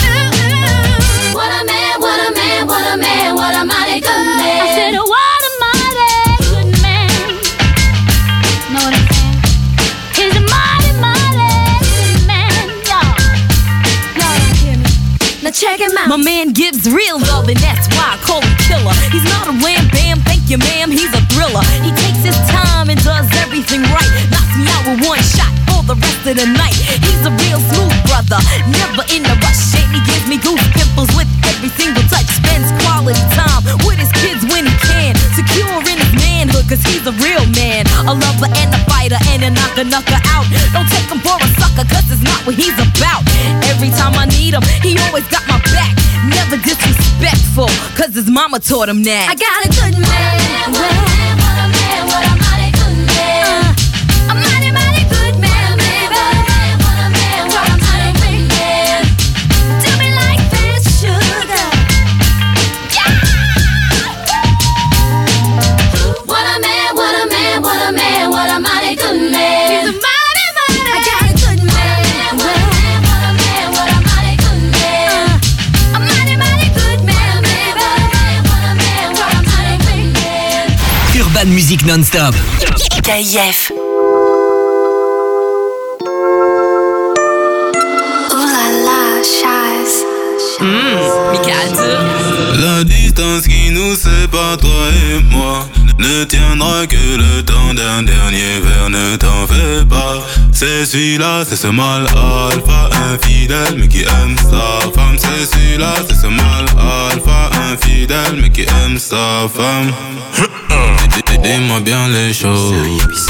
R: What a man, what a man, what a man, what a mighty good man. I said, what a mighty good man. Know what I'm saying? He's a mighty, mighty good man, y'all. Y'all don't hear me. Now check him out. My man gives real love, and that's why I call him killer. He's not a wham bam, thank you ma'am, he's a thriller. He takes his time and does everything right. Knocks me out with one shot for the rest of the night. He's a real smooth brother, never in a rush. And he gives me goose pimples with every single touch. Spends quality time with his kids when he can. Secure in his manhood, cause he's a real man. A lover and a fighter and a knocker out. Don't take him for a sucker, cause it's not what he's about. Every time I need him, he always got my back. Never disrespectful, cause his mama taught him that. I got a good man. What a man, what a man, what a mighty good man. A mighty, mighty good man, baby. What a man, what a mighty good man. Do me like that, sugar. Yeah. What a man, what a man, what a man, what a mighty good man. He's a mighty, mighty. I got a good man. What a man, what a man, what a mighty good man. A mighty, mighty good man, baby. What a man, what a mighty good man.
C: Urban Music non-stop.
A: KF.
J: La distance qui nous sépare, toi et moi, ne tiendra que le temps d'un dernier verre, ne t'en fais pas. C'est celui-là, c'est ce mal alpha, infidèle mais qui aime sa femme. C'est celui-là, c'est ce mal alpha, infidèle mais qui aime sa femme. Dis-moi bien les choses,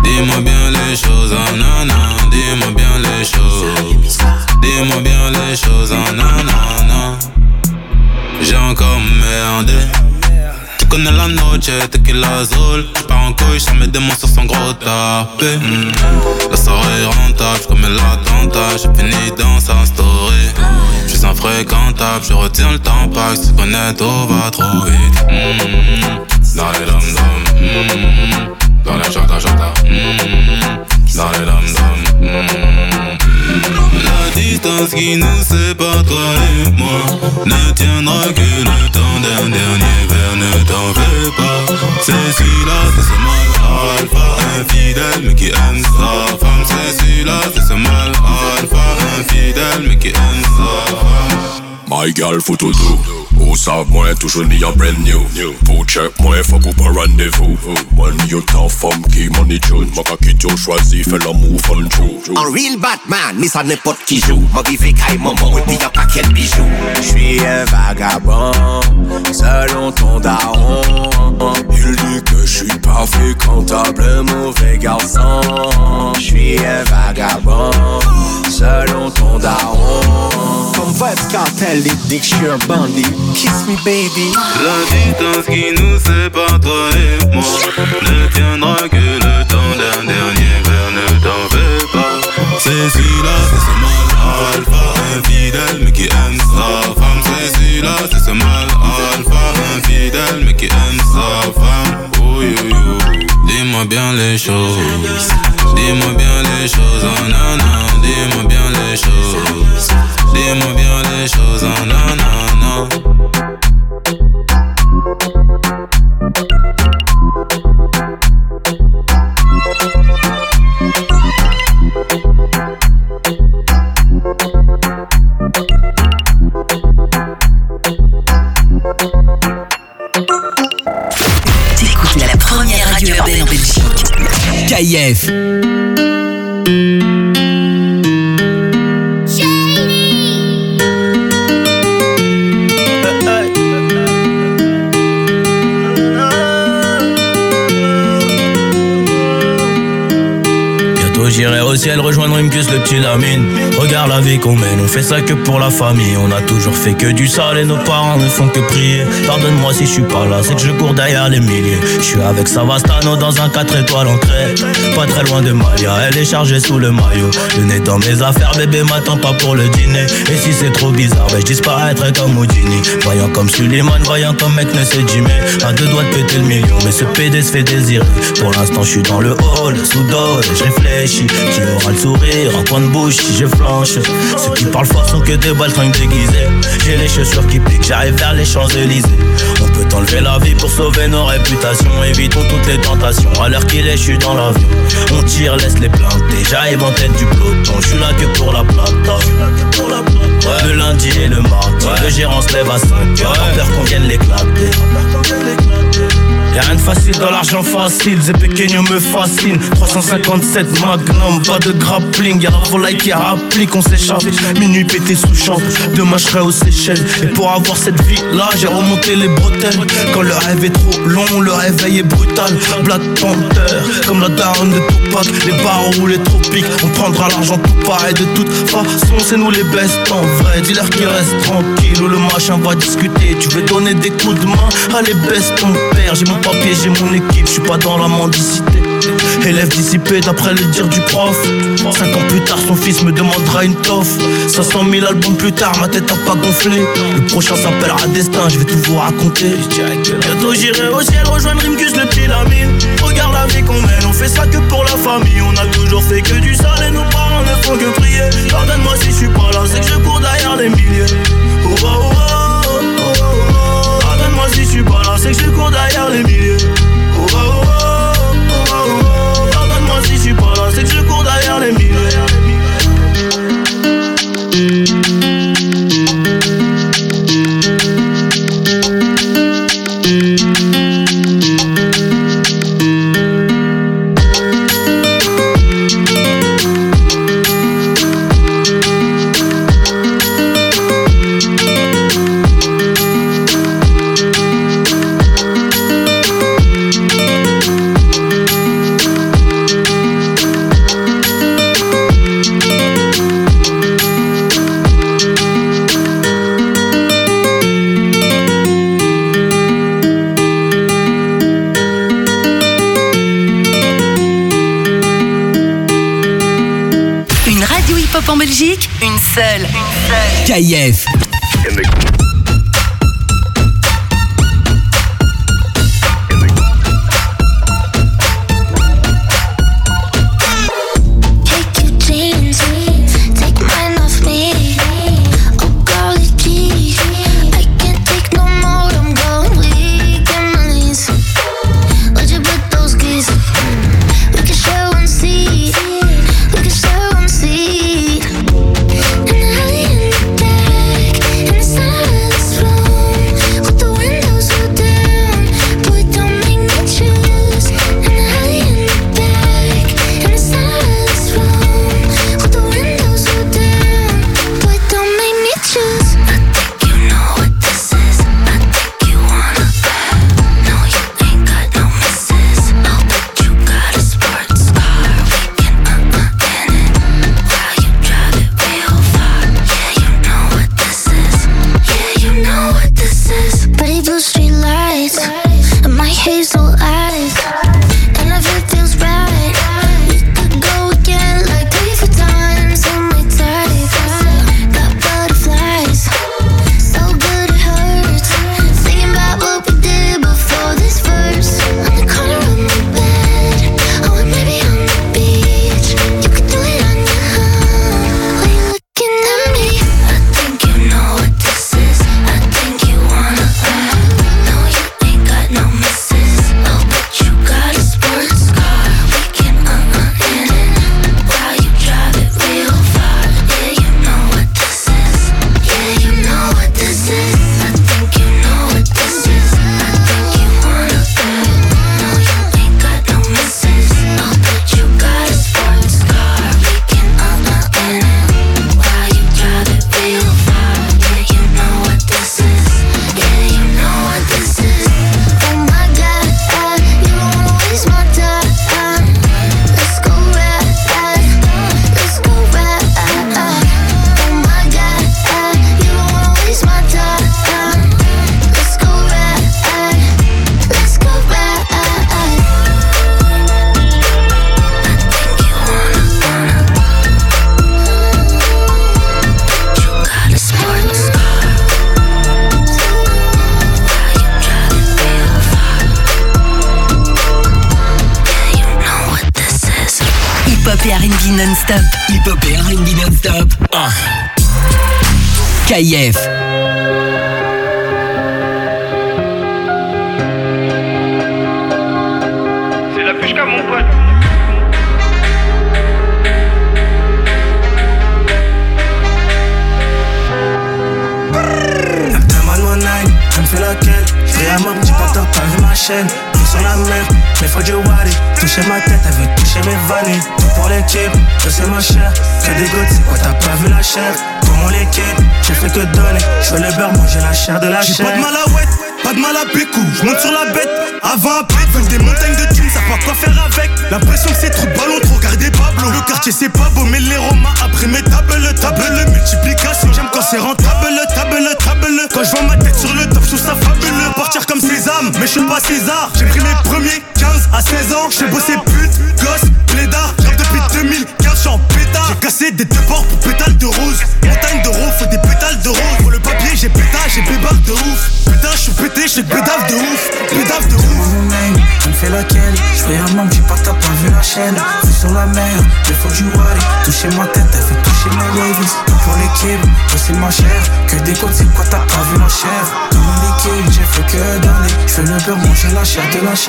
N: Dis-moi bien les choses, oh nana. Dis-moi bien les choses. Dis-moi bien les choses, oh nana. J'ai encore merdé. Tu connais la noche, tequila azul. J'pars en couille, j'en des mots sur son gros tapé. La soirée est rentable, j'commets l'attentat. J'ai fini dans sa story. J'suis infréquentable, je retiens le temps pas que tu connais, tout va trop vite. Dans les dom-dom, dans les chata-chata, dans les dom-dom. La distance qui nous sépare, toi et moi, ne tiendra que le temps d'un dernier verre, ne t'en fais pas. C'est celui-là, c'est ce mal alpha, infidèle mais qui aime sa femme. C'est celui-là, c'est ce mal alpha, infidèle mais qui aime sa femme.
S: My girl faut tout doux. Ou savent moi toujours mis en brand new. Pour check moi faut qu'on pas rendez-vous. Moi yo ta femme qui money June. Ma qui tu choisi fait l'amour fun true.
T: Un real Batman, mais ça n'importe qui joue. Ma vie fait caille maman et puis y'a pas quel bijou.
U: J'suis un vagabond, selon ton daron.
S: Il dit que j'suis pas fréquentable, mauvais garçon.
U: J'suis un vagabond, selon ton daron.
T: Comme Vybz Kartel, il dit que j'suis un bandit. Kiss me baby.
N: La distance qui nous sépare, toi et moi, ne tiendra que le temps d'un dernier verre, ne t'en fais pas. C'est celui-là, c'est ce mal alpha, infidèle mais qui aime sa femme. C'est celui-là, c'est ce mal alpha, infidèle mais qui aime sa femme. Oh yo yo. Dis-moi bien les choses, dis-moi bien les choses, oh nana. Dis-moi bien les choses, dis-moi bien les choses, oh nana.
C: T'écoutes la première radio urbaine en Belgique. KIF.
V: J'irai au ciel rejoindre Rimkus le petit Lamine. Regarde la vie qu'on mène, on fait ça que pour la famille. On a toujours fait que du sale et nos parents ne font que prier. Pardonne-moi si je suis pas là, c'est que je cours derrière les milliers. Je suis avec Savastano dans un 4 étoiles en crête. Pas très loin de Malia, elle est chargée sous le maillot. Le nez dans mes affaires, bébé m'attend pas pour le dîner. Et si c'est trop bizarre, ben je disparaîtrai comme Houdini. Voyant comme Suleiman, voyant comme mec ne sait Jimmy. À deux doigts de péter le million, mais ce PD se fait désirer. Pour l'instant je suis dans le hall, sous dos et je réfléchis. Qui aura le sourire, un coin de bouche si je flanche. Ceux qui parlent fort sont que des baltringues déguisés. J'ai les chaussures qui piquent, j'arrive vers les Champs-Élysées. On peut enlever la vie pour sauver nos réputations. Évitons toutes les tentations, à l'heure qu'il est, je suis dans l'avion. On tire, laisse les planter, j'arrive en tête du peloton. Je suis là que pour la plata. Le lundi et le mardi, le gérant se lève à 5h. Pas peur qu'on vienne l'éclater. Y'a rien de facile dans l'argent facile, Zé Pequeño me fascine. 357 Magnum, pas de grappling. Y'a la volaille qui applique, on s'échappe. Minuit pété sous champ, demain je serai aux Seychelles. Et pour avoir cette vie là, j'ai remonté les bretelles. Quand le rêve est trop long, le réveil est brutal. Black Panther, comme la daronne de Tupac. Les barreaux ou les tropiques, on prendra l'argent tout pareil. De toute façon, c'est nous les best en vrai. Dis-leur qu'ils restent tranquilles ou le machin va discuter. Tu veux donner des coups de main, allez baisse ton père. J'ai mon papier, j'ai mon équipe, je suis pas dans la mendicité. Élève dissipé d'après le dire du prof. 5 ans plus tard, son fils me demandera une toffe. 500 000 albums plus tard, ma tête a pas gonflé. Le prochain s'appellera Destin, je vais tout vous raconter. Bientôt j'irai au ciel rejoindre Rimkus le petit Lamine. Regarde la vie qu'on mène, on fait ça que pour la famille. On a toujours fait que du sale et nos parents ne font que prier. Pardonne-moi si je suis pas là, c'est que je cours derrière les milliers. Oh oh oh oh oh oh. Pardonne-moi si je suis pas là, c'est que je cours derrière les milliers. Oh oh oh oh oh oh. Pardonne-moi si je suis pas là, c'est que je cours derrière les milliers.
C: en Belgique, une seule. KIF. Non-stop. Hip-hop et R&B non-stop. KIF.
Q: C'est la pushka mon pote.
K: Elle me fait laquelle? J'fais à mort, dis pas que t'as pas vu ma chaîne. Sur la mer, mais faut du wari. Toucher ma tête, elle veut toucher mes vanilles. Tout pour l'équipe, que c'est ma chère. Que des gouttes, c'est quoi t'as pas vu la chair? Pour mon équipe, j'ai fait que donner. J'fais le beurre, moi j'ai la chair de la chair. J'ai pas de mal à ouette, pas de mal à pécou. J'monte sur la bête, avant un pète. Veulent des montagnes de thunes, ça pas quoi faire avec. L'impression que c'est trop de ballon, trop garder Pablo. Le quartier c'est pas beau, mais les romains après mes tables, multiplication. J'aime quand c'est rentable, table. Quand je vois ma tête sur le top, je trouve ça fabuleux. Partir comme Sésame, mais je suis pas César. J'ai pris mes premiers 15 à 16 ans. J'ai bossé pute, gosse, plédard. J'rappe depuis 2015, j'suis en pétard. J'ai cassé des deux bords pour pétales de rose. Montagne de rose, faut des pétales de rose. Pour le papier, j'ai pétard, j'ai bébarde de ouf. Putain, j'suis pété, j'suis bédave de ouf. Bédave de ouf. Elle me fait laquelle? J'fais un manque, j'ai pas que t'as pas vu la chaîne. Vu sur la mer, mais faut du wari. Toucher ma tête, elle fait toucher mes waves. Pour l'équipe, c'est ma chair. Que des côtes, c'est quoi t'as pas vu la chair? Dans mon liquide, j'ai fait que donner. J'fais le beurre, manger la chair de la chair.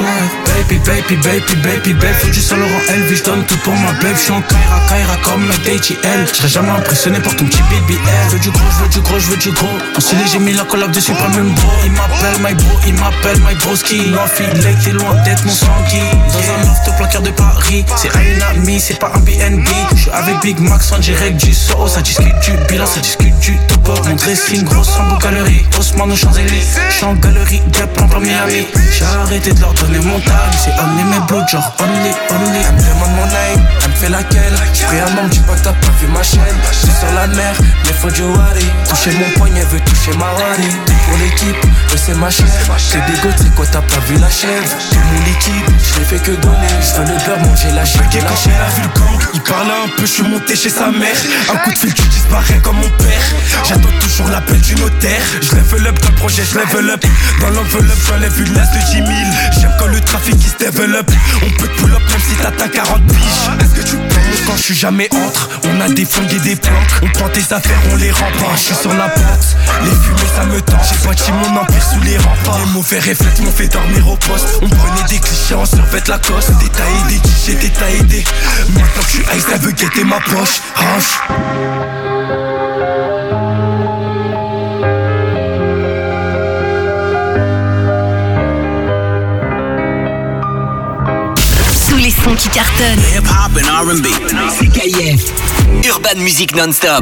K: Baby, faut du Saint Laurent LV, j'donne tout pour ma babe. J'suis en Kaira comme la DTL. J'serais jamais impressionné par ton petit BBL. J'veux du gros. En celui j'ai mis la collab dessus, pas même bro. Il m'appelle my broski. L'enfilé, t'es loin d'être mon sanguin. Dans un loft au placard de Paris. C'est à une amie, c'est pas un BNB. J'suis avec Big Max en direct du Soho. Ça discute du bilan, ça discute du topo. Mon
P: dressing, grosse en beau galerie, Haussmann aux Champs-Élysées. J'suis en galerie, Gap en Miami. J'ai arrêté de leur donner mon time. C'est only mes blood, genre only. Elle me demande mon name, elle me fait laquelle. J'prie un nom, dis pas que t'as pas vu ma chaîne. J'suis sur la mer, les faux Joari. Toucher mon poignet, veut toucher ma wari. Tout pour l'équipe, eux c'est ma chèvre. C'est des gouttes, c'est quoi t'as pas vu la chèvre. Tout mon liquide, j'l'ai fait que donner. J'veux le beurre, manger la chèvre. Quand elle a vu le gang, il parlait un peu, j'suis monté chez sa mère. Un coup de fil, tu disparais comme mon père. J'attends toujours l'appel du notaire. J'level up dans le projet, j'level up. Dans l'enveloppe, j'enlève une laisse de 10 000. J'aime quand le trafic il se développe. On peut pull up même si t'atteins 40 piges. Est-ce que tu penses quand j'suis jamais entre? On a des flingues et des planques. On prend tes affaires, on les rend pas. J'suis sur la pente, les fumées ça me tente. J'ai bâti mon empire sous les remparts. Les mauvais réflexes m'ont fait dormir au poste. On prenait des clichés, on survêt Lacoste. Détaillé des clichés, détaillé. Maintenant que j'suis ice, elle veut guetter ma poche. Range.
C: Les sons qui cartonnent.
A: Hip-hop and R&B. C'est KIF. Urban Music Non-Stop.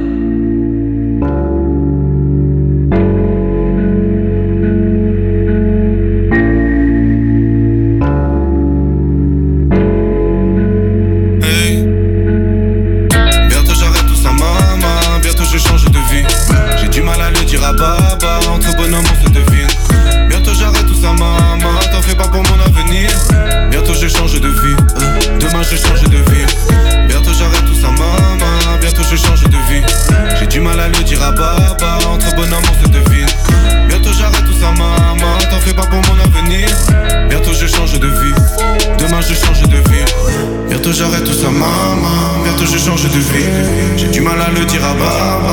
J: Hey. Bientôt j'arrête tout ça, maman. Bientôt je change de vie. J'ai du mal à le dire à baba. Entre bonhommes on se devine. Bientôt j'arrête tout ça, maman. T'en fais pas pour mon avenir. Bientôt je change de vie, demain je change de vie. Bientôt j'arrête tout ça, maman. Bientôt je change de vie. J'ai du mal à le dire à baba. Entre bonhommes on se devine. Bientôt j'arrête tout ça, maman. T'en fais pas pour mon avenir. Bientôt je change de vie, demain je change de vie. Bientôt j'arrête tout ça, maman. Bientôt je change de vie. J'ai du mal à le dire à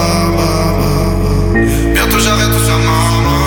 J: baba. Bientôt j'arrête tout ça, maman.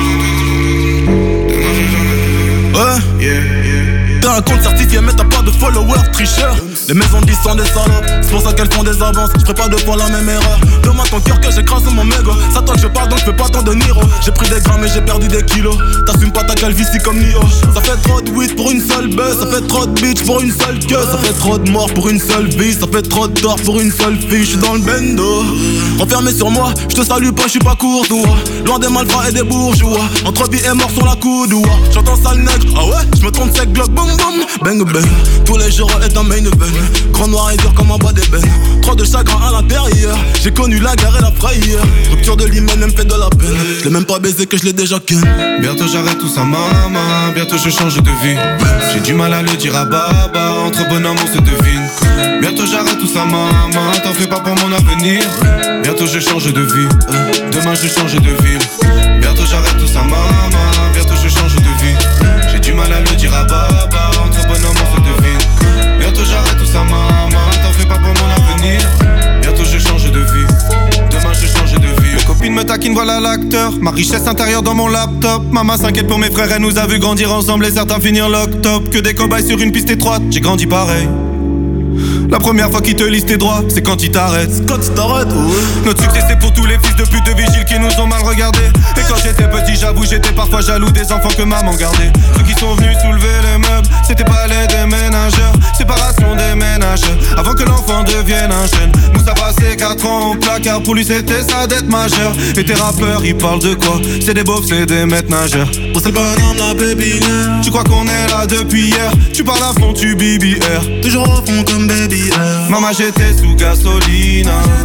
J: Demain je change de vie.
E: Ouais, yeah. T'as un compte certifié mais t'as pas de followers, tricheur. Les maisons disent sont des salopes, c'est pour ça qu'elles font des avances. J'ferai pas deux fois la même erreur. Demande ton cœur que j'écrase mon mégot. Ça toi que je parle donc j'fais pas tant de Niro. J'ai pris des grammes et j'ai perdu des kilos. T'assumes pas ta calvitie comme Nio. Ça fait trop de weed pour une seule buzz. Ça fait trop de bitch pour une seule queue. Ça fait trop de morts pour une seule vie. Ça fait trop d'or pour une seule fille. J'suis dans le bendo, renfermé sur moi. J'te salue pas, j'suis pas courtois. Loin des malfrats et des bourgeois. Entre vie et mort sur la coude. J'entends sale nègre, ah ouais, j'me trompe sec bloc, boum boum. Bang bang, tous les jours est un main event. Grand noir et dur comme en bas d'ébène. Trop de chagrin à l'intérieur. J'ai connu la guerre et la frayeur. Rupture de l'hymen me fait de la peine. Je l'ai même pas baisé que je l'ai déjà ken.
J: Bientôt j'arrête tout ça, maman. Bientôt je change de vie. J'ai du mal à le dire à baba. Entre bonhommes on se devine. Bientôt j'arrête tout ça, maman. T'en fais pas pour mon avenir. Bientôt je change de vie. Demain je change de ville. Bientôt j'arrête tout ça, maman. Bientôt je change de vie. J'ai du mal à le dire à baba. Entre bonhommes on se devine. Bientôt j'arrête tout ça, maman. T'en fais pas pour mon avenir. Bientôt je change de vie. Demain je change de vie. Mes copines me taquinent, voilà l'acteur. Ma richesse intérieure dans mon laptop. Maman s'inquiète pour mes frères, elle nous a vu grandir ensemble et certains finir lock-top. Que des cobayes sur une piste étroite, j'ai grandi pareil. La première fois qu'ils te lisent tes droits, c'est quand ils t'arrêtent.
E: Quand ils t'arrêtent, ouais.
J: Notre succès c'est pour tous les fils de pute de vigiles qui nous ont mal regardés. Et quand j'étais petit, j'avoue, j'étais parfois jaloux des enfants que maman gardait. Ceux qui sont venus soulever les meubles, c'était pas les déménageurs. Séparation des ménages, avant que l'enfant devienne un jeune. Moussa passé 4 ans au placard, pour lui c'était sa dette majeure. Et tes rappeurs, ils parlent de quoi? C'est des beaufs, c'est des maîtres nageurs.
E: Oh c'est le bonhomme, la baby.
J: Tu crois qu'on est là depuis hier? Tu parles à fond, tu BBR.
E: Toujours au fond comme baby.
J: Maman j'étais sous gasoline.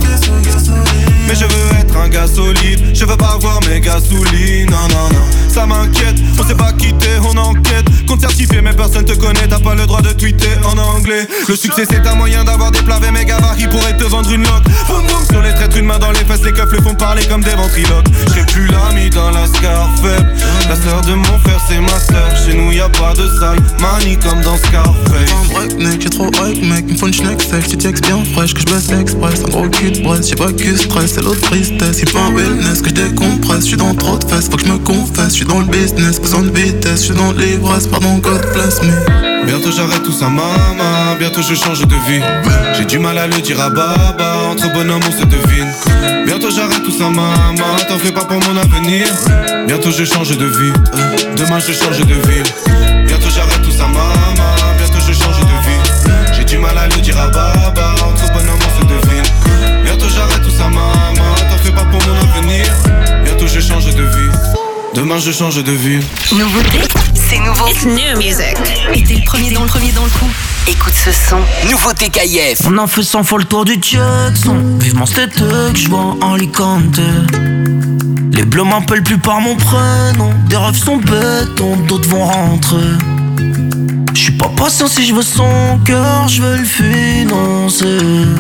J: Mais je veux être un gars solide. Je veux pas voir mes gasolines. Non, non, non, ça m'inquiète. On s'est pas quitté, on enquête. Compte certifié mais personne te connaît. T'as pas le droit de tweeter en anglais. Le succès c'est un moyen d'avoir des plavés méga qui pourraient te vendre une loque. Boum boum sur les traîtres, une main dans les fesses. Les keufs les font parler comme des ventriloques. J'ai plus l'ami dans la Scarface. La sœur de mon frère c'est ma sœur. Chez nous y'a pas de sale manie comme dans Scarface.
E: Un breakneck, j'ai trop hype mec. Il me faut une schneck sec, tu textes bien fraîche. Que je baisse express, un gros cul de braise. J'ai pas que stress, c'est l'autre tristesse. Il me faut un wellness que je décompresse. J'suis dans trop de fesses, faut que je me confesse. J'suis dans le business, besoin de vitesse. J'suis dans l'ivresse, pardon God bless me.
J: Bientôt j'arrête tout ça, maman. Bientôt je change de vie. J'ai du mal à le dire à baba. Entre bonhommes on se devine. Bientôt j'arrête tout ça, maman. T'en fais pas pour mon avenir. Bientôt je change de vie. Demain je change de ville. Bientôt j'arrête tout ça, maman. Bientôt je change de vie. J'ai du mal à le dire à baba. Entre bonhommes on se devine. Bientôt j'arrête tout ça, maman. T'en fais pas pour mon avenir.
E: Demain je change de vue.
C: Nouveauté, c'est nouveau. It's new music. Et t'es le premier dans le coup. Écoute ce son.
A: Nouveauté KIF.
V: On en fait 100 fois le tour du Jackson. Vivement cet été que je vois en Alicante. Les bleus m'appellent plus par mon prénom. Des rêves sont béton, d'autres vont rentrer. J'suis pas patient si je veux son cœur, je veux le financer.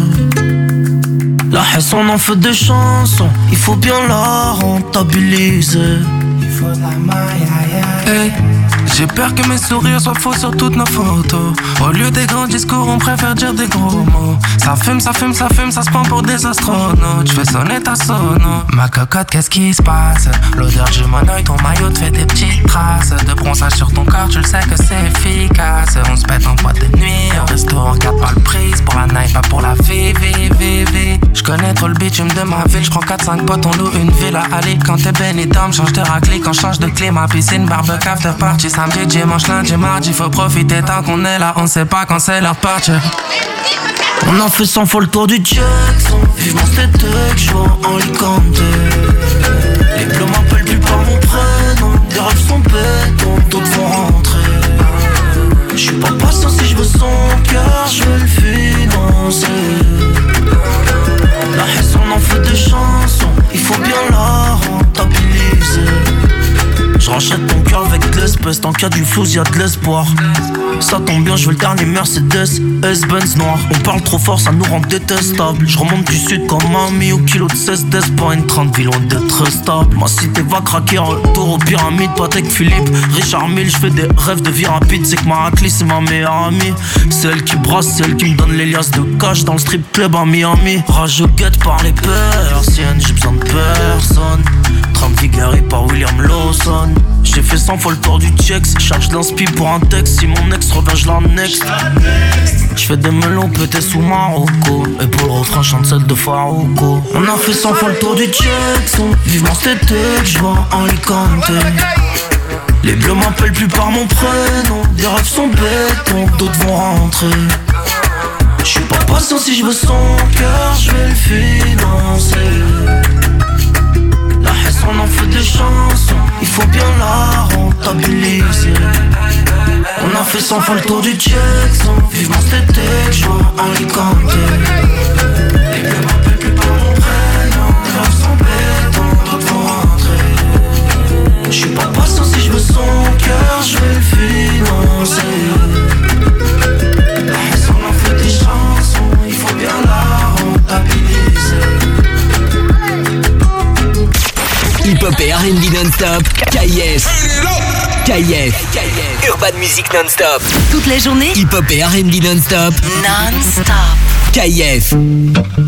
V: La haine on en fait des chansons, il faut bien la rentabiliser. Il faut la maille,
G: hey. J'ai peur que mes sourires soient faux sur toutes nos photos. Au lieu des grands discours, on préfère dire des gros mots. Ça fume, ça fume, ça fume, ça se prend pour des astronautes. J'fais sonner ta sono. Ma cocotte, qu'est-ce qui se passe? L'odeur du monoeil, ton maillot te fait des petites traces de bronzage sur ton corps, tu le sais que c'est efficace. On se pète en boîte de nuit, au resto, on regarde pas le prix. Pour la night, pas pour la vie. J'connais trop le bitume de ma ville. J'prends 4-5 potes, on loue une ville à Alicante. Benidorm, change de raclée quand change de climat. Piscine, barbecue, after party. Samedi, dimanche, lundi, mardi, faut profiter tant qu'on est là, on sait pas quand c'est leur partie.
V: On en fait 100 fois le tour du Jackson. Vivement cet été que je vois en Alicante. Les bleus m'appellent plus par mon prénom. Des rêves sont béton, d'autres vont rentrer. J'suis pas patient si je veux son cœur, je veux le financer. La haine on en fait des chansons, il faut bien la rentabiliser. J'rachète ton cœur avec de l'espèce, tant qu'il y a du flou, y'a de l'espoir. Ça tombe bien, je veux le dernier Mercedes, S-Benz noir. On parle trop fort, ça nous rend détestables. J'remonte du sud comme mamie au kilo de 16 d'espoir. Une 30 loin d'être stable. Ma cité va craquer, retour aux pyramides. Patek Philippe, Richard Mille. J'fais des rêves de vie rapide. C'est que ma raclée c'est ma meilleure amie. C'est elle qui brasse, c'est elle qui me donne les liasses de cash dans le strip club à Miami. Rageux guette par les persiennes, j'ai besoin de personne. 30 vigueur par William Lawson. J'ai fait 100 fois le tour du checks. Charge l'inspi pour un texte. Si mon ex revient, je l'annexe. J'fais des melons pétés sous Marocco. Et pour le refrain, chante celle de Farouko. On a fait 100 fois le tour du checks. Vivement cet été que je vois en Alicante. Les bleus m'appellent plus par mon prénom. Des rêves sont béton, d'autres vont rentrer. J'suis pas patient si je veux son cœur, je vais le financer. La haine on en fait des chansons, il faut bien la rentabiliser. On a fait 100 fois le tour du Jackson. Vivement cet été que je vois en Alicante. Les bleus m'appellent plus par mon prénom. Des rêves sont béton, d'autres vont rentrer. J'suis pas patient si je veux son cœur, je vais le financer. La haine on en fait des chansons, il faut bien la rentabiliser.
A: Hip-hop et R&B non-stop, KIF. Urban Music non-stop.
C: Toute la journée,
A: Hip-hop et R&B non-stop.
C: non-stop.
A: KIF.